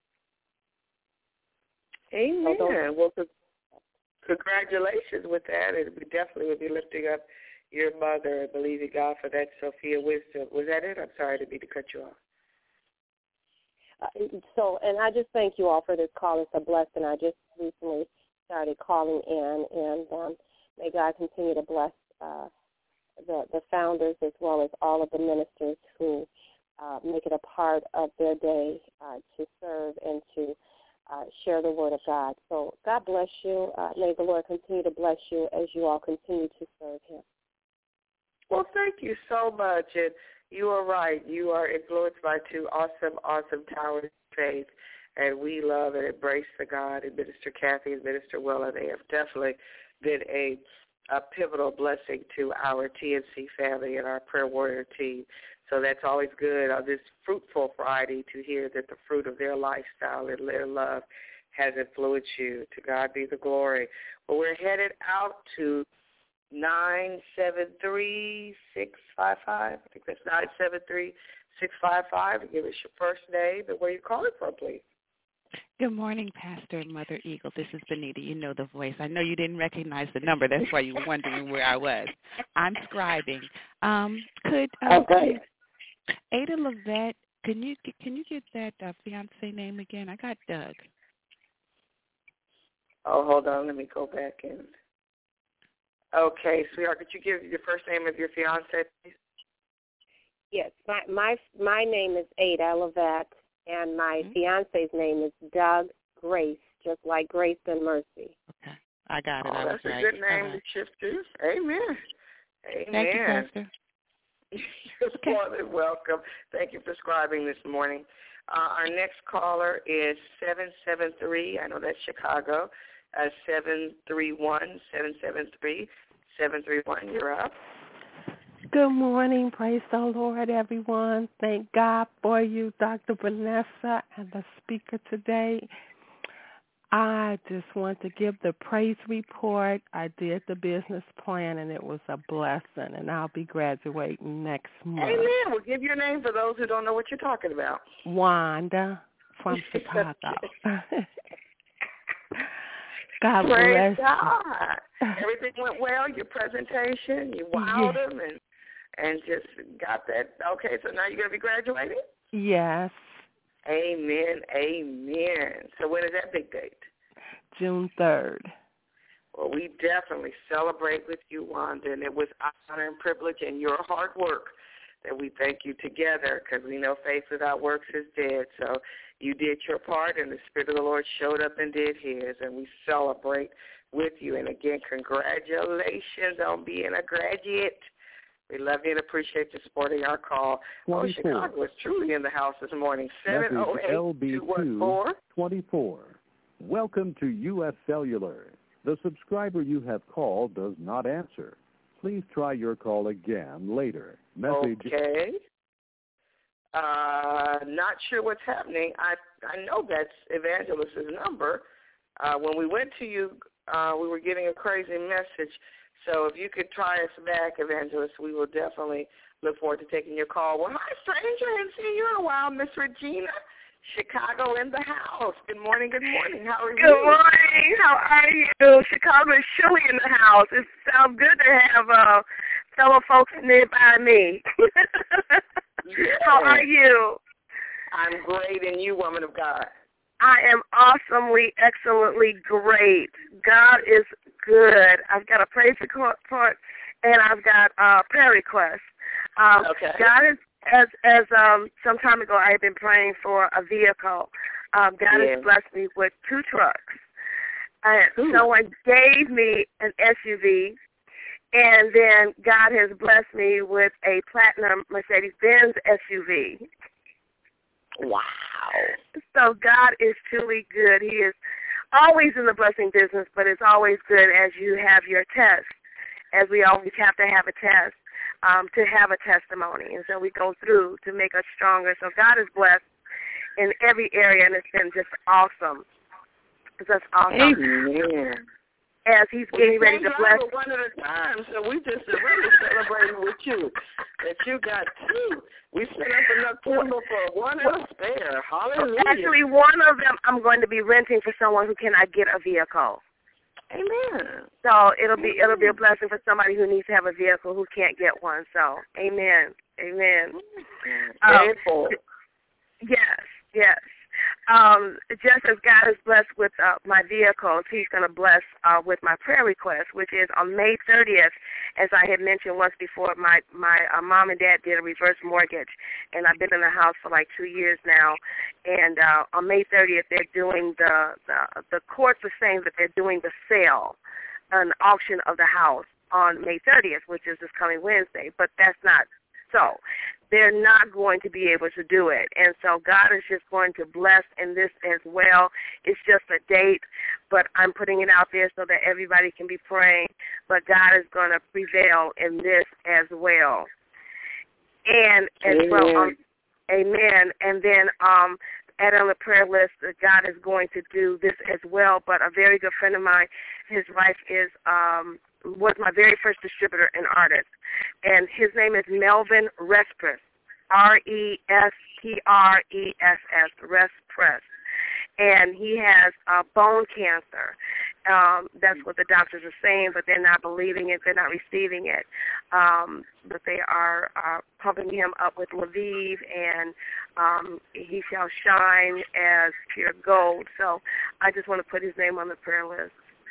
Amen. Well, congratulations with that, and we definitely will be lifting up your mother and believing God for that Sophia wisdom. Was that it? I'm sorry to cut you off. And I just thank you all for this call. It's a blessing. I just recently started calling in, and may God continue to bless the founders as well as all of the ministers who make it a part of their day to serve and to share the word of God. So God bless you. May the Lord continue to bless you as you all continue to serve Him. Well, thank you so much. And you are right. You are influenced by two awesome towers of faith. And we love and embrace the God and Minister Kathy and Minister Willa. They have definitely been a pivotal blessing to our TNC family and our prayer warrior team. So that's always good on this fruitful Friday to hear that the fruit of their lifestyle and their love has influenced you. To God be the glory. Well, we're headed out to 973-655. I think that's 973-655. Give us your first name and where you're calling from, please. Good morning, Pastor and Mother Eagle. This is Benita. You know the voice. I know you didn't recognize the number. That's why you were wondering where I was. I'm scribing. Could Ada Levette, can you get that fiancé name again? I got Doug. Oh, hold on. Let me go back in. Okay, sweetheart, could you give your first name of your fiancé, please? Yes, my name is Ada Levette, and my fiancé's name is Doug Grace, just like Grace and Mercy. Okay, I got it. That's a good name to shift to. Amen. Thank you, Pastor. You're more than welcome. Thank you for scribing this morning. Our next caller is 773. I know that's Chicago. 731-773-731. You're up. Good morning. Praise the Lord, everyone. Thank God for you, Dr. Vanessa, and the speaker today. I just want to give the praise report. I did the business plan, and it was a blessing, and I'll be graduating next month. Amen. We'll give your name for those who don't know what you're talking about. Wanda from Chicago. God Praise bless God. Everything went well, your presentation, you wowed them and just got that. Okay, so now you're going to be graduating? Yes. Amen, amen. So when is that big date? June 3rd. Well, we definitely celebrate with you, Wanda, and it was honor and privilege and your hard work that we thank you together, because we know faith without works is dead. So you did your part, and the Spirit of the Lord showed up and did His, and we celebrate with you. And again, congratulations on being a graduate. We love you and appreciate you supporting our call. Oh, Chicago is truly in the house this morning. 708-214-24. Welcome to U.S. Cellular. The subscriber you have called does not answer. Please try your call again later. Message. Okay. Not sure what's happening. I know that's Evangelist's number. When we went to you, we were getting a crazy message. So if you could try us back, Evangelist, we will definitely look forward to taking your call. Well, hi, stranger. I haven't seen you in a while, Miss Regina. Chicago in the house. Good morning, good morning. How are you? Good morning. How are you? Chicago is chilly in the house. It sounds good to have fellow folks nearby me. Yeah. How are you? I'm great, and you, woman of God? I am awesomely, excellently great. God is good. I've got a praise report, and I've got a prayer request. Okay. God is, as some time ago, I had been praying for a vehicle. God has blessed me with 2 trucks. Someone gave me an SUV, and then God has blessed me with a platinum Mercedes-Benz SUV. Wow. So God is truly good. He is always in the blessing business, but it's always good as you have your test, as we always have to have a test, to have a testimony. And so we go through to make us stronger. So God is blessed in every area, and it's been just awesome. It's just awesome. Amen. As he's getting ready to bless. One at a time, so we just really celebrating with you that you got two. We set up enough timber for one and a spare. Hallelujah. Actually, one of them I'm going to be renting for someone who cannot get a vehicle. Amen. So it'll be a blessing for somebody who needs to have a vehicle who can't get one. So amen. Yes. Just as God is blessed with my vehicles, he's going to bless with my prayer request, which is on May 30th, as I had mentioned once before, my mom and dad did a reverse mortgage, and I've been in the house for like 2 years now, and on May 30th, they're doing the courts are saying that they're doing the sale, an auction of the house on May 30th, which is this coming Wednesday, but that's not so. They're not going to be able to do it. And so God is just going to bless in this as well. It's just a date, but I'm putting it out there so that everybody can be praying. But God is going to prevail in this as well. And as well, amen. And then add on the prayer list that God is going to do this as well. But a very good friend of mine, his wife was my very first distributor and artist. And his name is Melvin Respress, Restpress, Respress. And he has bone cancer. That's what the doctors are saying, but they're not believing it. They're not receiving it. But they are pumping him up with Lviv, and he shall shine as pure gold. So I just want to put his name on the prayer list.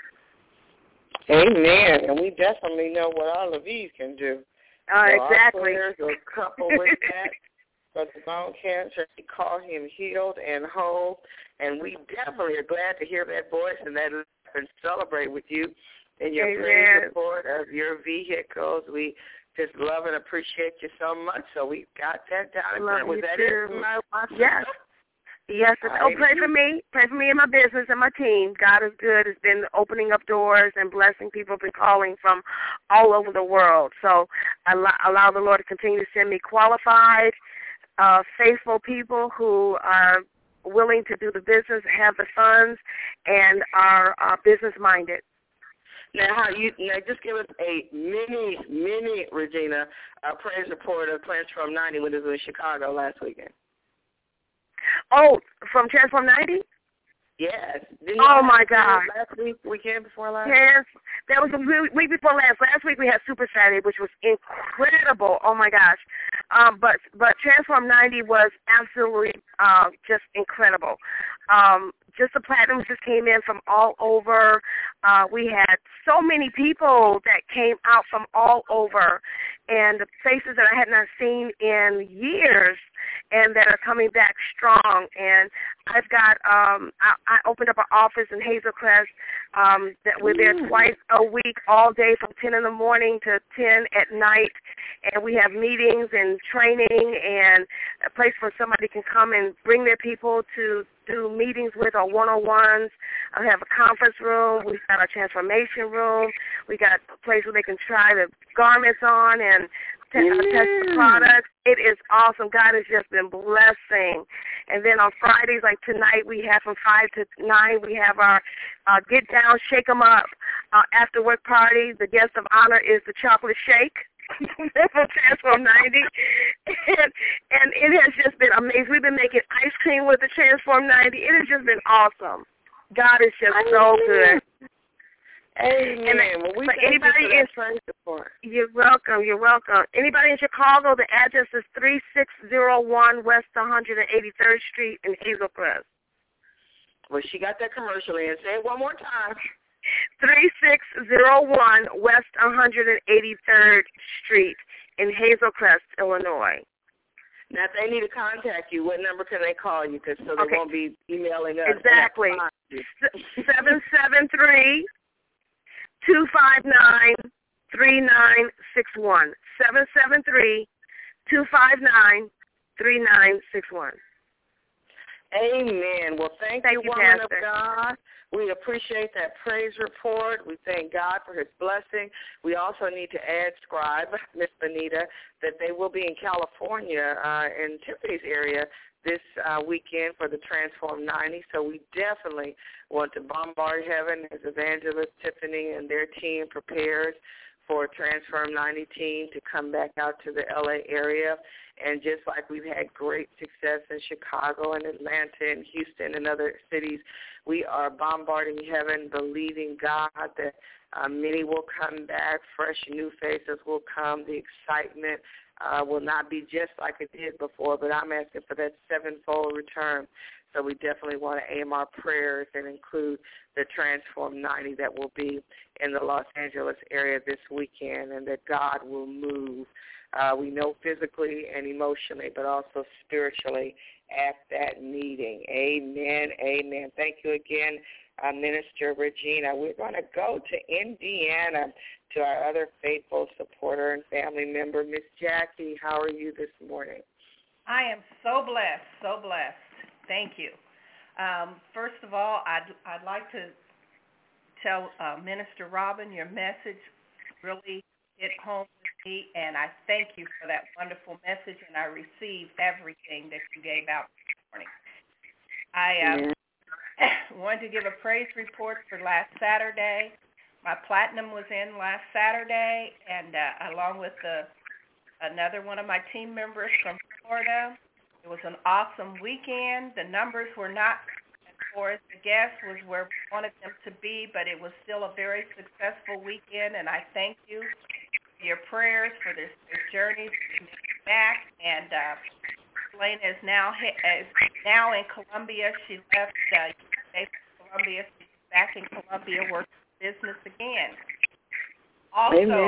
Amen. And we definitely know what all of these can do. Exactly. Our prayers are coupled with that. For the bone cancer, we call him healed and whole. And we definitely are glad to hear that voice and that and celebrate with you in your praise report of your vehicles. We just love and appreciate you so much. So we got that down. Was that it? Yes. Yes, pray for me. Pray for me and my business and my team. God is good. It's been opening up doors and blessing people. Been calling from all over the world. So allow the Lord to continue to send me qualified, faithful people who are willing to do the business, have the funds, and are business-minded. Now, just give us a mini, Regina, praise report of Transform 90 when it was in Chicago last weekend. Oh, from Transform 90? Yes. Oh, my God. Last week, weekend before last? Yes. That was the week before last. Last week we had Super Saturday, which was incredible. Oh, my gosh. But Transform 90 was absolutely just incredible. Just the platinums just came in from all over. We had so many people that came out from all over, and the faces that I had not seen in years, and that are coming back strong. And I've got I opened up an office in Hazel Crest that we're there twice a week, all day from 10 in the morning to 10 at night, and we have meetings and training and a place where somebody can come and bring their people to do meetings with or one-on-ones. I have a conference room. We've got a transformation room. We got a place where they can try the garments on and test the products. It is awesome. God has just been blessing. And then on Fridays, like tonight, we have from 5 to 9, we have our Get Down, Shake 'em Up after-work party. The guest of honor is the chocolate shake. From Transform 90, and it has just been amazing. We've been making ice cream with the Transform 90. It has just been awesome. God is just so good. Amen. And well, anybody you're welcome. Anybody in Chicago, the address is 3601 West 183rd Street in Hazel Crest. Well, she got that commercial in. Say it one more time. 3601 West 183rd Street in Hazel Crest, Illinois. Now, if they need to contact you, what number can they call you? Cause so they won't be emailing us. Exactly. 773-259-3961. 773-259-3961. Amen. Well, thank you, woman Pastor. of God. We appreciate that praise report. We thank God for his blessing. We also need to add, Scribe, Miss Benita, that they will be in California in Tiffany's area this weekend for the Transform 90. So we definitely want to bombard heaven as Evangelist Tiffany and their team prepares for Transform 90 team to come back out to the L.A. area. And just like we've had great success in Chicago and Atlanta and Houston and other cities, we are bombarding heaven, believing God that many will come back, fresh new faces will come, the excitement will not be just like it did before, but I'm asking for that sevenfold return. So we definitely want to aim our prayers and include the Transform 90 that will be in the Los Angeles area this weekend, and that God will move. We know physically and emotionally, but also spiritually at that meeting. Amen, amen. Thank you again, Minister Regina. We're going to go to Indiana to our other faithful supporter and family member, Miss Jackie. How are you this morning? I am so blessed, so blessed. Thank you. First of all, I'd like to tell Minister Robin your message really hit home with me, and I thank you for that wonderful message, and I received everything that you gave out this morning. I wanted to give a praise report for last Saturday. My platinum was in last Saturday, and along with another one of my team members from Florida. It was an awesome weekend. The numbers were not as far as the guests was where we wanted them to be, but it was still a very successful weekend, and I thank you for your prayers for this journey back. And Elena is now in Colombia. She left Colombia. She's back in Colombia working business again. Also,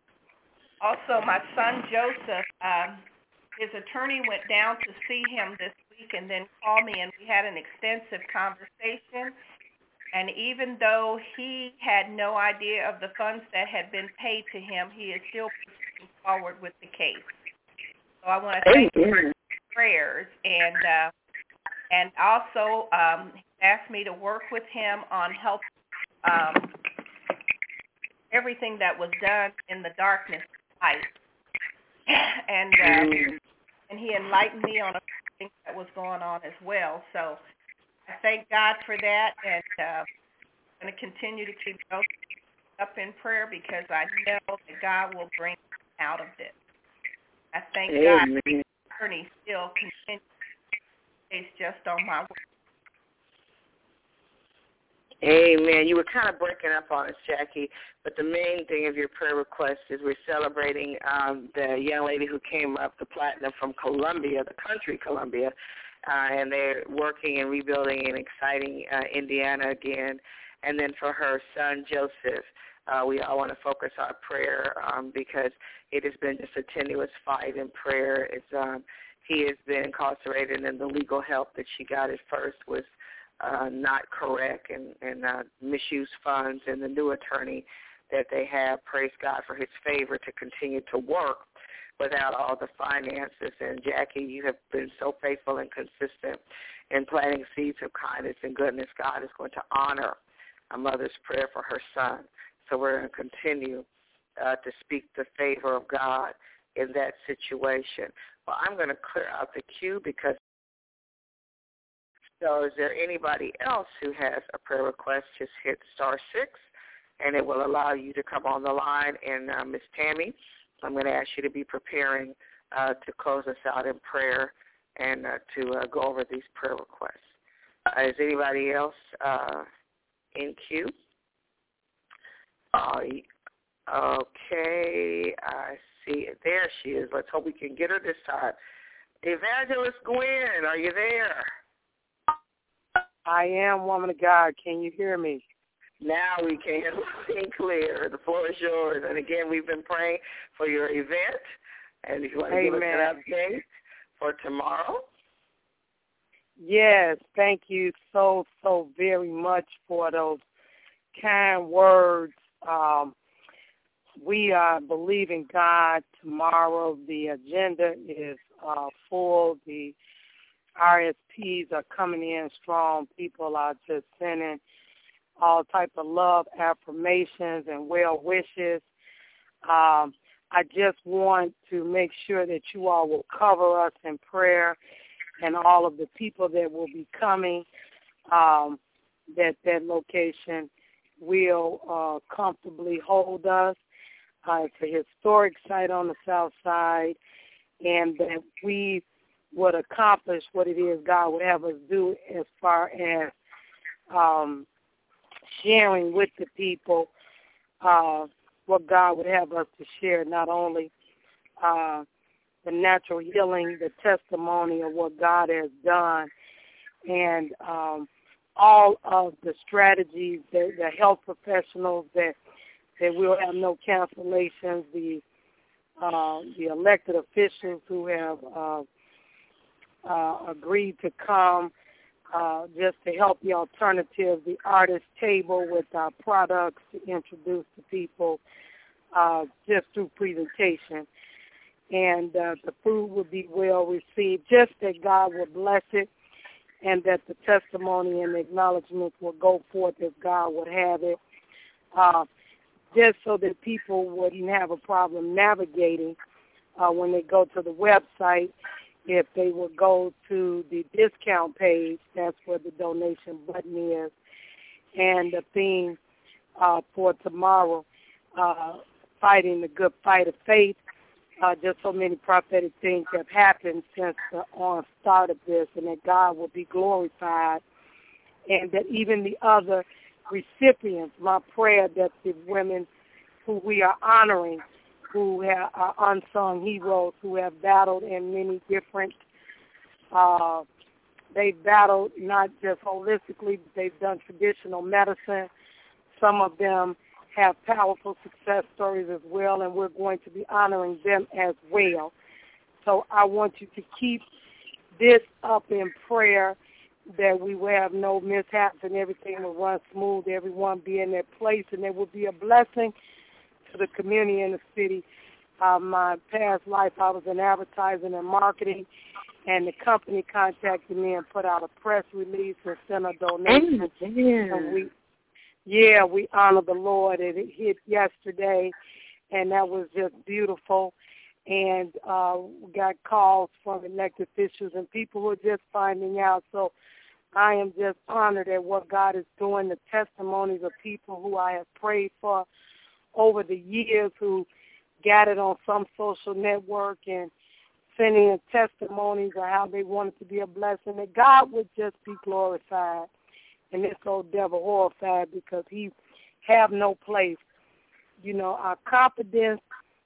my son Joseph, his attorney went down to see him this week and then called me, and we had an extensive conversation. And even though he had no idea of the funds that had been paid to him, he is still pushing forward with the case. So I want to thank you for your prayers. And also he asked me to work with him on help everything that was done in the darkness light. And he enlightened me on a thing that was going on as well. So I thank God for that, and I'm going to continue to keep Joseph up in prayer because I know that God will bring him out of this. I thank God for the journey still continues. It's just on my way. Amen. You were kind of breaking up on us, Jackie, but the main thing of your prayer request is we're celebrating the young lady who came up, the platinum from Colombia, the country Colombia, and they're working and rebuilding and exciting Indiana again. And then for her son, Joseph, we all want to focus our prayer because it has been just a tenuous fight in prayer. He has been incarcerated, and the legal help that she got at first was not correct and misused funds, and the new attorney that they have, praise God for his favor to continue to work without all the finances. And Jackie, you have been so faithful and consistent in planting seeds of kindness and goodness. God is going to honor a mother's prayer for her son. So we're going to continue to speak the favor of God in that situation. Well, I'm going to clear out the queue because so is there anybody else who has a prayer request? Just hit *6, and it will allow you to come on the line. And Ms. Tammy, I'm going to ask you to be preparing to close us out in prayer and to go over these prayer requests. Is anybody else in queue? Okay, I see it. There she is. Let's hope we can get her this time. Evangelist Gwen, are you there? I am, woman of God. Can you hear me? Now we can. Clear. The floor is yours. And again, we've been praying for your event. And if you want to give us an update for tomorrow. Yes, thank you so very much for those kind words. We are believing God tomorrow. The agenda is full. The RSPs are coming in strong. People are just sending all type of love affirmations and well wishes. I just want to make sure that you all will cover us in prayer and all of the people that will be coming, that location will comfortably hold us. It's a historic site on the south side, and that we would accomplish what it is God would have us do as far as sharing with the people what God would have us to share, not only the natural healing, the testimony of what God has done, and all of the strategies, the health professionals that will have no cancellations, the elected officials who have agreed to come just to help the alternative, the artist table with our products to introduce to people just through presentation. And the food will be well received, just that God will bless it, and that the testimony and the acknowledgments will go forth as God would have it, just so that people wouldn't have a problem navigating when they go to the website. If they would go to the discount page, that's where the donation button is. And the theme for tomorrow, fighting the good fight of faith. Just so many prophetic things have happened since the onstart of this, and that God will be glorified, and that even the other recipients, my prayer that the women who we are honoring, who are unsung heroes, who have battled in many different, they've battled not just holistically, but they've done traditional medicine. Some of them have powerful success stories as well, and we're going to be honoring them as well. So I want you to keep this up in prayer, that we will have no mishaps and everything will run smooth, everyone be in their place, and there will be a blessing to the community and the city. My past life, I was in advertising and marketing, and the company contacted me and put out a press release and sent a donation. And we honor the Lord, and it hit yesterday, and that was just beautiful. And we got calls from elected officials and people who are just finding out. So I am just honored at what God is doing, the testimonies of people who I have prayed for over the years, who gathered on some social network and sending in testimonies of how they wanted to be a blessing, that God would just be glorified and this old devil horrified, because he have no place. You know, our confidence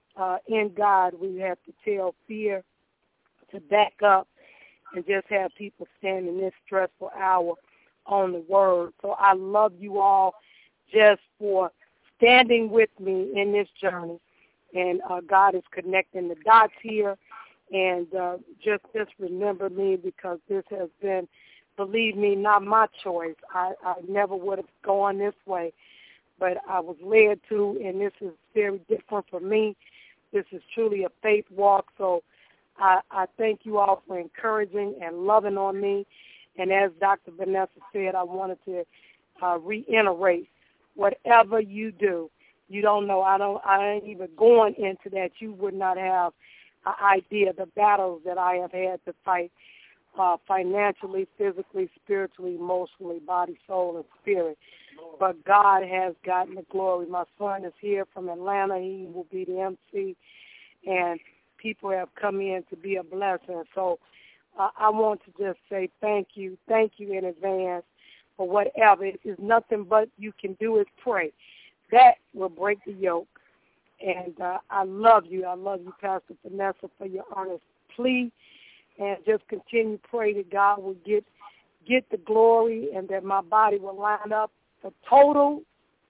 in God, we have to tell fear to back up and just have people stand in this stressful hour on the word. So I love you all just for standing with me in this journey. And God is connecting the dots here. And just remember me, because this has been, believe me, not my choice. I never would have gone this way, but I was led to, and this is very different for me. This is truly a faith walk. So I thank you all for encouraging and loving on me. And as Dr. Vanessa said, I wanted to reiterate, whatever you do, you don't know, I ain't even going into that. You would not have an idea the battles that I have had to fight financially, physically, spiritually, emotionally, body, soul, and spirit. But God has gotten the glory. My son is here from Atlanta. He will be the MC, and people have come in to be a blessing. So I want to just say thank you in advance for whatever. It is nothing but you can do is pray. That will break the yoke. And I love you. I love you, Pastor Vanessa, for your honest plea. And just continue to pray that God will get the glory, and that my body will line up for totally.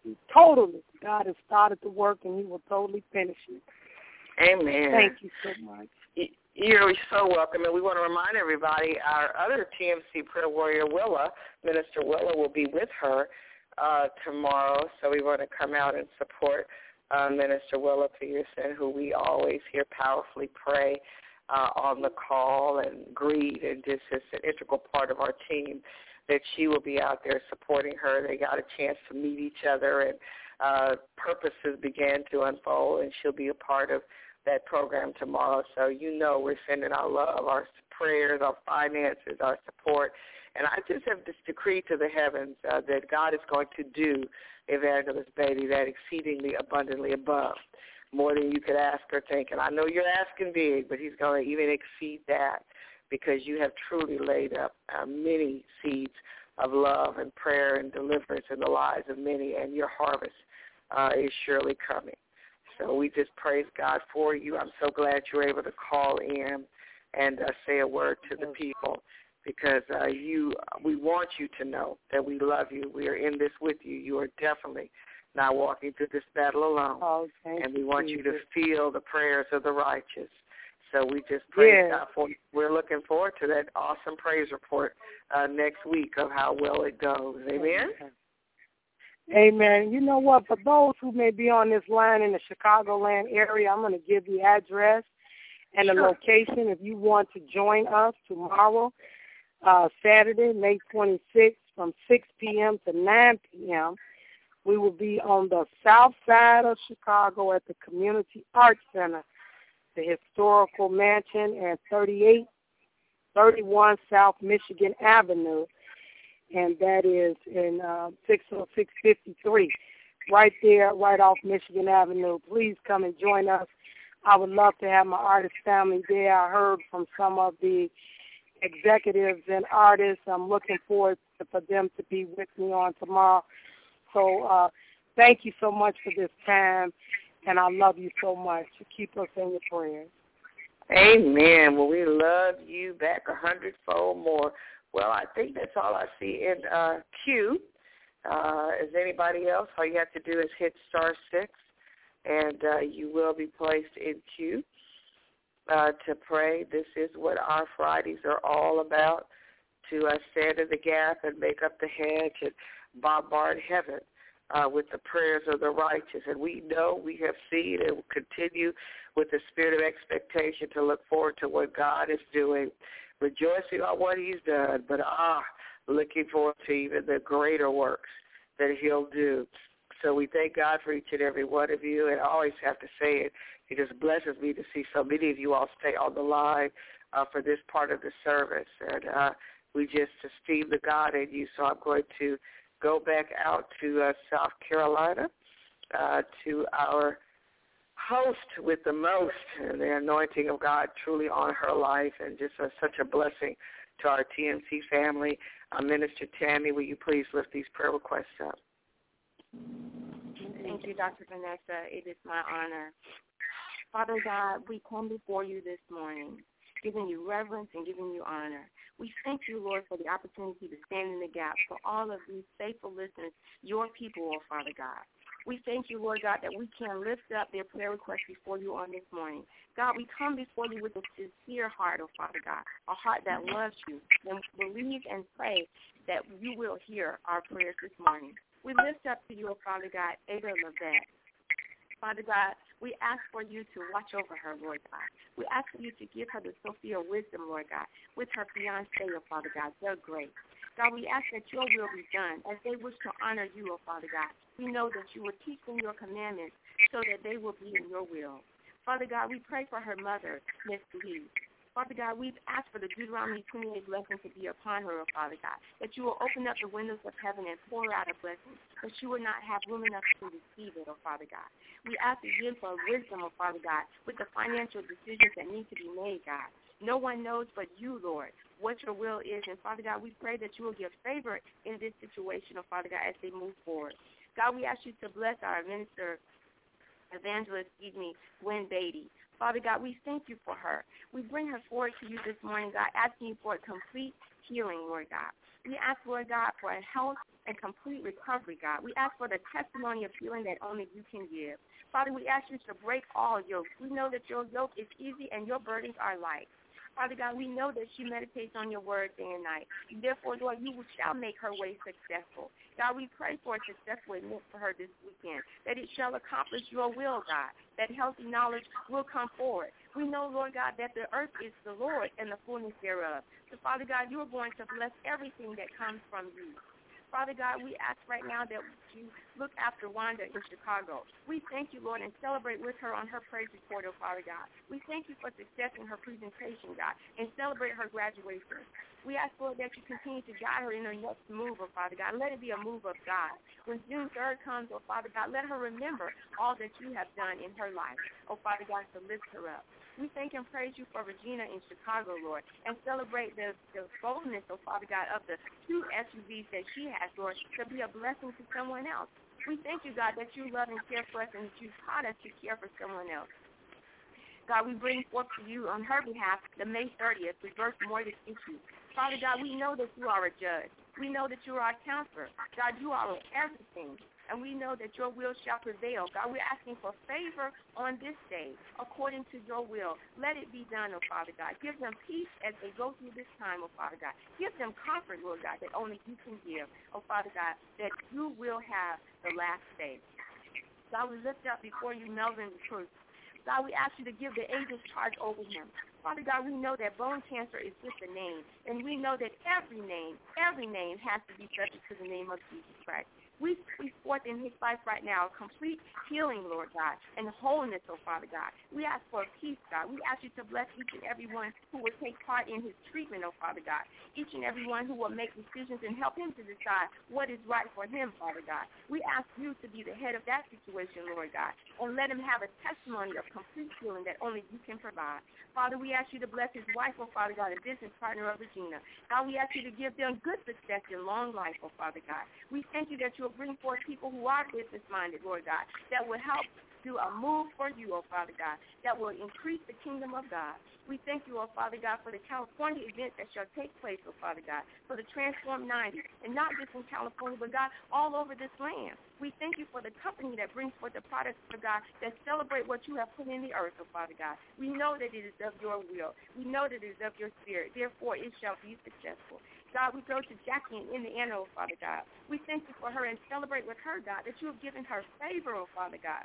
God has started the work, and he will totally finish it. Amen. Thank you so much. You're so welcome. And we want to remind everybody, our other TMC prayer warrior, Willa, Minister Willa, will be with her tomorrow. So we want to come out and support Minister Willa Pearson, who we always hear powerfully pray on the call and greet, and just is an integral part of our team. that she will be out there supporting her. They got a chance to meet each other, and purposes began to unfold, and she'll be a part of that program tomorrow. So we're sending our love, our prayers, our finances, our support. And I just have this decree to the heavens that God is going to do, Evangelist Beatty, that exceedingly abundantly above, more than you could ask or think. And I know you're asking big, but he's going to even exceed that, because you have truly laid up many seeds of love and prayer and deliverance in the lives of many, and your harvest is surely coming. So we just praise God for you. I'm so glad you were able to call in and say a word to the people, because we want you to know that we love you. We are in this with you. You are definitely not walking through this battle alone. And we want you to feel the prayers of the righteous. So we just praise God for you. We're looking forward to that awesome praise report next week of how well it goes. Amen? Amen. You know what? For those who may be on this line in the Chicagoland area, I'm going to give the address and the location if you want to join us tomorrow, Saturday, May 26th, from 6 p.m. to 9 p.m. We will be on the south side of Chicago at the Community Arts Center, the historical mansion at 3831 South Michigan Avenue, and that is in 60653, right there, right off Michigan Avenue. Please come and join us. I would love to have my artist family there. I heard from some of the executives and artists. I'm looking forward for them to be with me on tomorrow. So thank you so much for this time, and I love you so much. Keep us in your prayers. Amen. Well, we love you back 100-fold more. Well, I think that's all I see in queue. Is anybody else? All you have to do is hit *6, and you will be placed in queue to pray. This is what our Fridays are all about, to stand in the gap and make up the hedge and bombard heaven with the prayers of the righteous. And we know, we have seen, and will continue with the spirit of expectation to look forward to what God is doing, rejoicing on what he's done, but looking forward to even the greater works that he'll do. So we thank God for each and every one of you, and I always have to say it. It just blesses me to see so many of you all stay on the line for this part of the service, and we just esteem the God in you. So I'm going to go back out to South Carolina to our host with the most, and the anointing of God truly on her life, and just such a blessing to our TMC family. Minister Tammy, will you please lift these prayer requests up? Thank you, Dr. Vanessa. It is my honor. Father God, we come before you this morning, giving you reverence and giving you honor. We thank you, Lord, for the opportunity to stand in the gap for all of these faithful listeners, your people, oh Father God. We thank you, Lord God, that we can lift up their prayer requests before you on this morning. God, we come before you with a sincere heart, oh Father God, a heart that loves you, and believe and pray that you will hear our prayers this morning. We lift up to you, oh Father God, Ada Levette. Father God, we ask for you to watch over her, Lord God. We ask for you to give her the Sophia wisdom, Lord God, with her fiancé, oh Father God, Doug Grace. God, we ask that your will be done as they wish to honor you, oh Father God. We know that you will teach them your commandments so that they will be in your will. Father God, we pray for her mother, Miss Lee. Father God, we've asked for the Deuteronomy 28 blessing to be upon her, oh Father God, that you will open up the windows of heaven and pour out a blessing, that she will not have room enough to receive it, oh Father God. We ask again for wisdom, oh Father God, with the financial decisions that need to be made, God. No one knows but you, Lord, what your will is. And, Father God, we pray that you will give favor in this situation, oh Father God, as they move forward. God, we ask you to bless our evangelist, Gwen Beatty. Father God, we thank you for her. We bring her forward to you this morning, God, asking you for a complete healing, Lord God. We ask, Lord God, for a health and complete recovery, God. We ask for the testimony of healing that only you can give. Father, we ask you to break all yokes. We know that your yoke is easy and your burdens are light. Father God, we know that she meditates on your word day and night. Therefore, Lord, you shall make her way successful. God, we pray for a successful event for her this weekend, that it shall accomplish your will, God, that healthy knowledge will come forward. We know, Lord God, that the earth is the Lord and the fullness thereof. So, Father God, you are going to bless everything that comes from you. Father God, we ask right now that you look after Wanda in Chicago. We thank you, Lord, and celebrate with her on her praise report, oh Father God. We thank you for success in her presentation, God, and celebrate her graduation. We ask, Lord, that you continue to guide her in her next move, oh Father God. Let it be a move of God. When June 3rd comes, oh Father God, let her remember all that you have done in her life, oh Father God, to lift her up. We thank and praise you for Regina in Chicago, Lord, and celebrate the boldness, oh Father God, of the 2 SUVs that she has, Lord, to be a blessing to someone else. We thank you, God, that you love and care for us and that you taught us to care for someone else. God, we bring forth to you on her behalf the May 30th reverse mortgage issue. Father God, we know that you are a judge. We know that you are a counselor. God, you are everything. And we know that your will shall prevail. God, we're asking for favor on this day according to your will. Let it be done, oh Father God. Give them peace as they go through this time, oh Father God. Give them comfort, Lord God, that only you can give, oh Father God, that you will have the last say. God, we lift up before you Melvin Cruz. God, we ask you to give the angels charge over him. Father God, we know that bone cancer is just a name, and we know that every name has to be subject to the name of Jesus Christ. We speak forth in his life right now complete healing, Lord God, and wholeness, oh Father God. We ask for peace, God. We ask you to bless each and every one who will take part in his treatment, oh Father God. Each and every one who will make decisions and help him to decide what is right for him, Father God. We ask you to be the head of that situation, Lord God, and let him have a testimony of complete healing that only you can provide. Father, we ask you to bless his wife, oh Father God, a business partner of Regina. God, we ask you to give them good success and long life, oh Father God. We thank you that you will bring forth people who are business-minded, Lord God, that will help do a move for you, oh Father God, that will increase the kingdom of God. We thank you, oh Father God, for the California event that shall take place, oh Father God, for the Transform 90, and not just in California, but God, all over this land. We thank you for the company that brings forth the products, oh God, that celebrate what you have put in the earth, oh Father God. We know that it is of your will. We know that it is of your spirit. Therefore, it shall be successful. God, we go to Jackie in Indiana, oh Father God. We thank you for her and celebrate with her, God, that you have given her favor, oh Father God.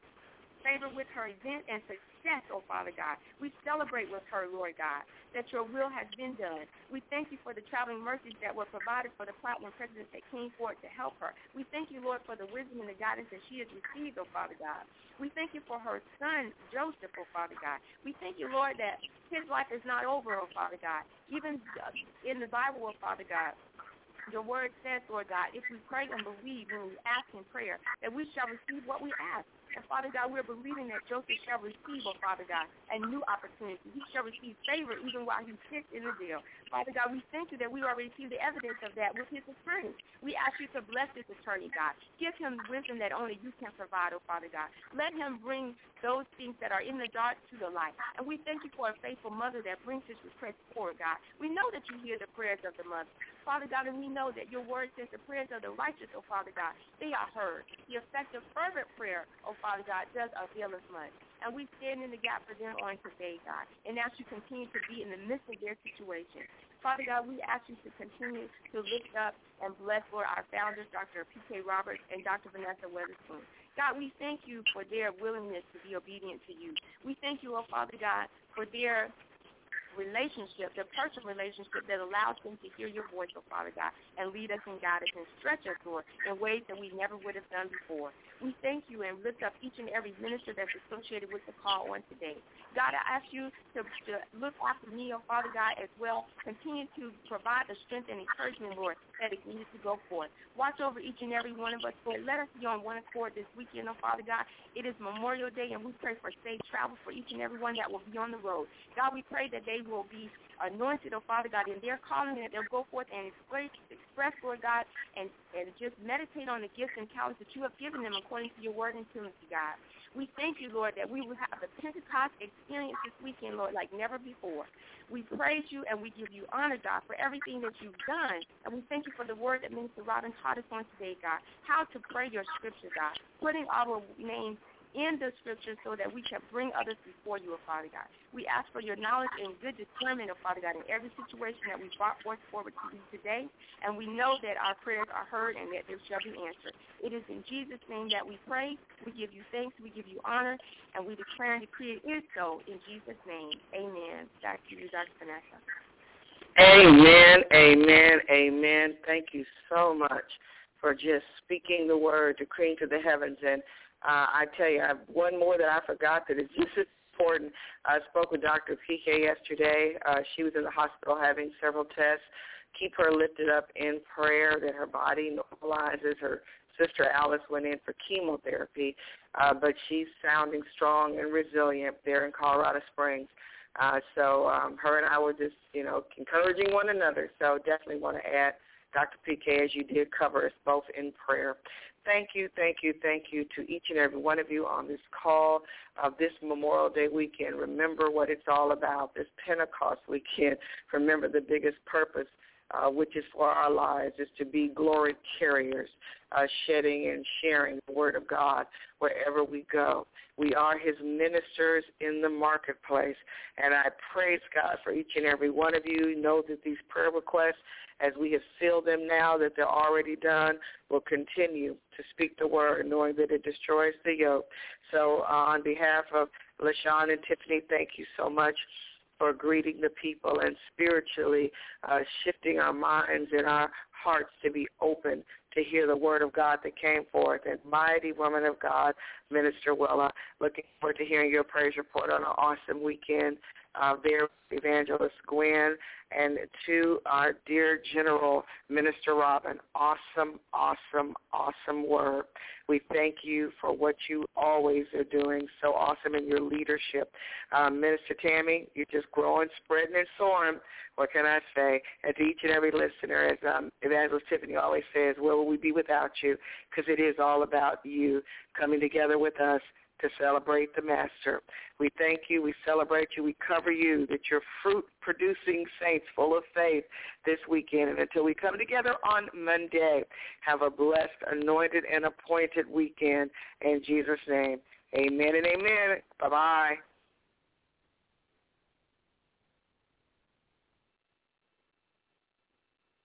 Favor with her event and success, oh Father God. We celebrate with her, Lord God, that your will has been done. We thank you for the traveling mercies that were provided for the platinum presidents that came forward to help her. We thank you, Lord, for the wisdom and the guidance that she has received, oh Father God. We thank you for her son, Joseph, oh Father God. We thank you, Lord, that his life is not over, oh Father God. Even in the Bible, oh Father God, your word says, Lord God, if we pray and believe when we ask in prayer, that we shall receive what we ask. And Father God, we're believing that Joseph shall receive, oh Father God, a new opportunity. He shall receive favor even while he sits in the jail. Father God, we thank you that we already received the evidence of that with his attorney. We ask you to bless this attorney, God. Give him wisdom that only you can provide, oh Father God. Let him bring those things that are in the dark to the light. And we thank you for a faithful mother that brings this request forward, God. We know that you hear the prayers of the mother. Father God, and we know that your word says the prayers of the righteous, oh Father God, they are heard. The effective fervent prayer, oh Father God, does avail us much. And we stand in the gap for them on today, God, and ask you continue to be in the midst of their situation. Father God, we ask you to continue to lift up and bless, Lord, our founders, Dr. P.K. Roberts and Dr. Vanessa Weatherspoon. God, we thank you for their willingness to be obedient to you. We thank you, oh Father God, for their relationship, the personal relationship that allows them to hear your voice, oh Father God, and lead us and guide us and stretch us, Lord, in ways that we never would have done before. We thank you and lift up each and every minister that's associated with the call on today. God, I ask you to look after me, oh Father God, as well. Continue to provide the strength and encouragement, Lord, that is needed to go forth. Watch over each and every one of us, Lord. Let us be on one accord this weekend, oh Father God. It is Memorial Day, and we pray for safe travel for each and every one that will be on the road. God, we pray that they will be anointed, oh Father God, in their calling, that they'll go forth and express, Lord God, and just meditate on the gifts and talents that you have given them according to your word and Timothy, God. We thank you, Lord, that we will have the Pentecost experience this weekend, Lord, like never before. We praise you and we give you honor, God, for everything that you've done. And we thank you for the word that Minister Robin taught us on today, God, how to pray your scripture, God, putting our names in the scriptures so that we can bring others before you, Father God. We ask for your knowledge and good discernment, Father God, in every situation that we brought forward to you today. And we know that our prayers are heard and that they shall be answered. It is in Jesus' name that we pray. We give you thanks. We give you honor. And we declare and decree it is so in Jesus' name. Amen. Back to you, Dr. Vanessa. Amen, amen, amen. Thank you so much for just speaking the word, decreeing to the heavens. And I tell you, I have one more that I forgot that is just as important. I spoke with Dr. PK yesterday. She was in the hospital having several tests. Keep her lifted up in prayer that her body normalizes. Her sister Alice went in for chemotherapy, but she's sounding strong and resilient there in Colorado Springs. So her and I were just, encouraging one another. So definitely want to add Dr. PK, as you did, cover us both in prayer. Thank you to each and every one of you on this call of this Memorial Day weekend. Remember what it's all about, this Pentecost weekend. Remember the biggest purpose, which is for our lives, is to be glory carriers, shedding and sharing the word of God wherever we go. We are his ministers in the marketplace, and I praise God for each and every one of you. Know that these prayer requests, as we have sealed them now, that they're already done, will continue to speak the word, knowing that it destroys the yoke. So on behalf of LaShawn and Tiffany, thank you so much for greeting the people and spiritually shifting our minds and our hearts to be open to hear the word of God that came forth. And mighty woman of God, Minister Wella, looking forward to hearing your praise report on an awesome weekend there, Evangelist Gwen, and to our dear General, Minister Robin. Awesome, awesome, awesome work. We thank you for what you always are doing, so awesome in your leadership. Minister Tammy, you're just growing, spreading, and soaring. What can I say? And to each and every listener, as Evangelist Tiffany always says, where will we be without you? Because it is all about you coming together with us to celebrate the Master. We thank you. We celebrate you. We cover you, that you're fruit-producing saints full of faith this weekend. And until we come together on Monday, have a blessed, anointed, and appointed weekend. In Jesus' name, amen and amen. Bye-bye.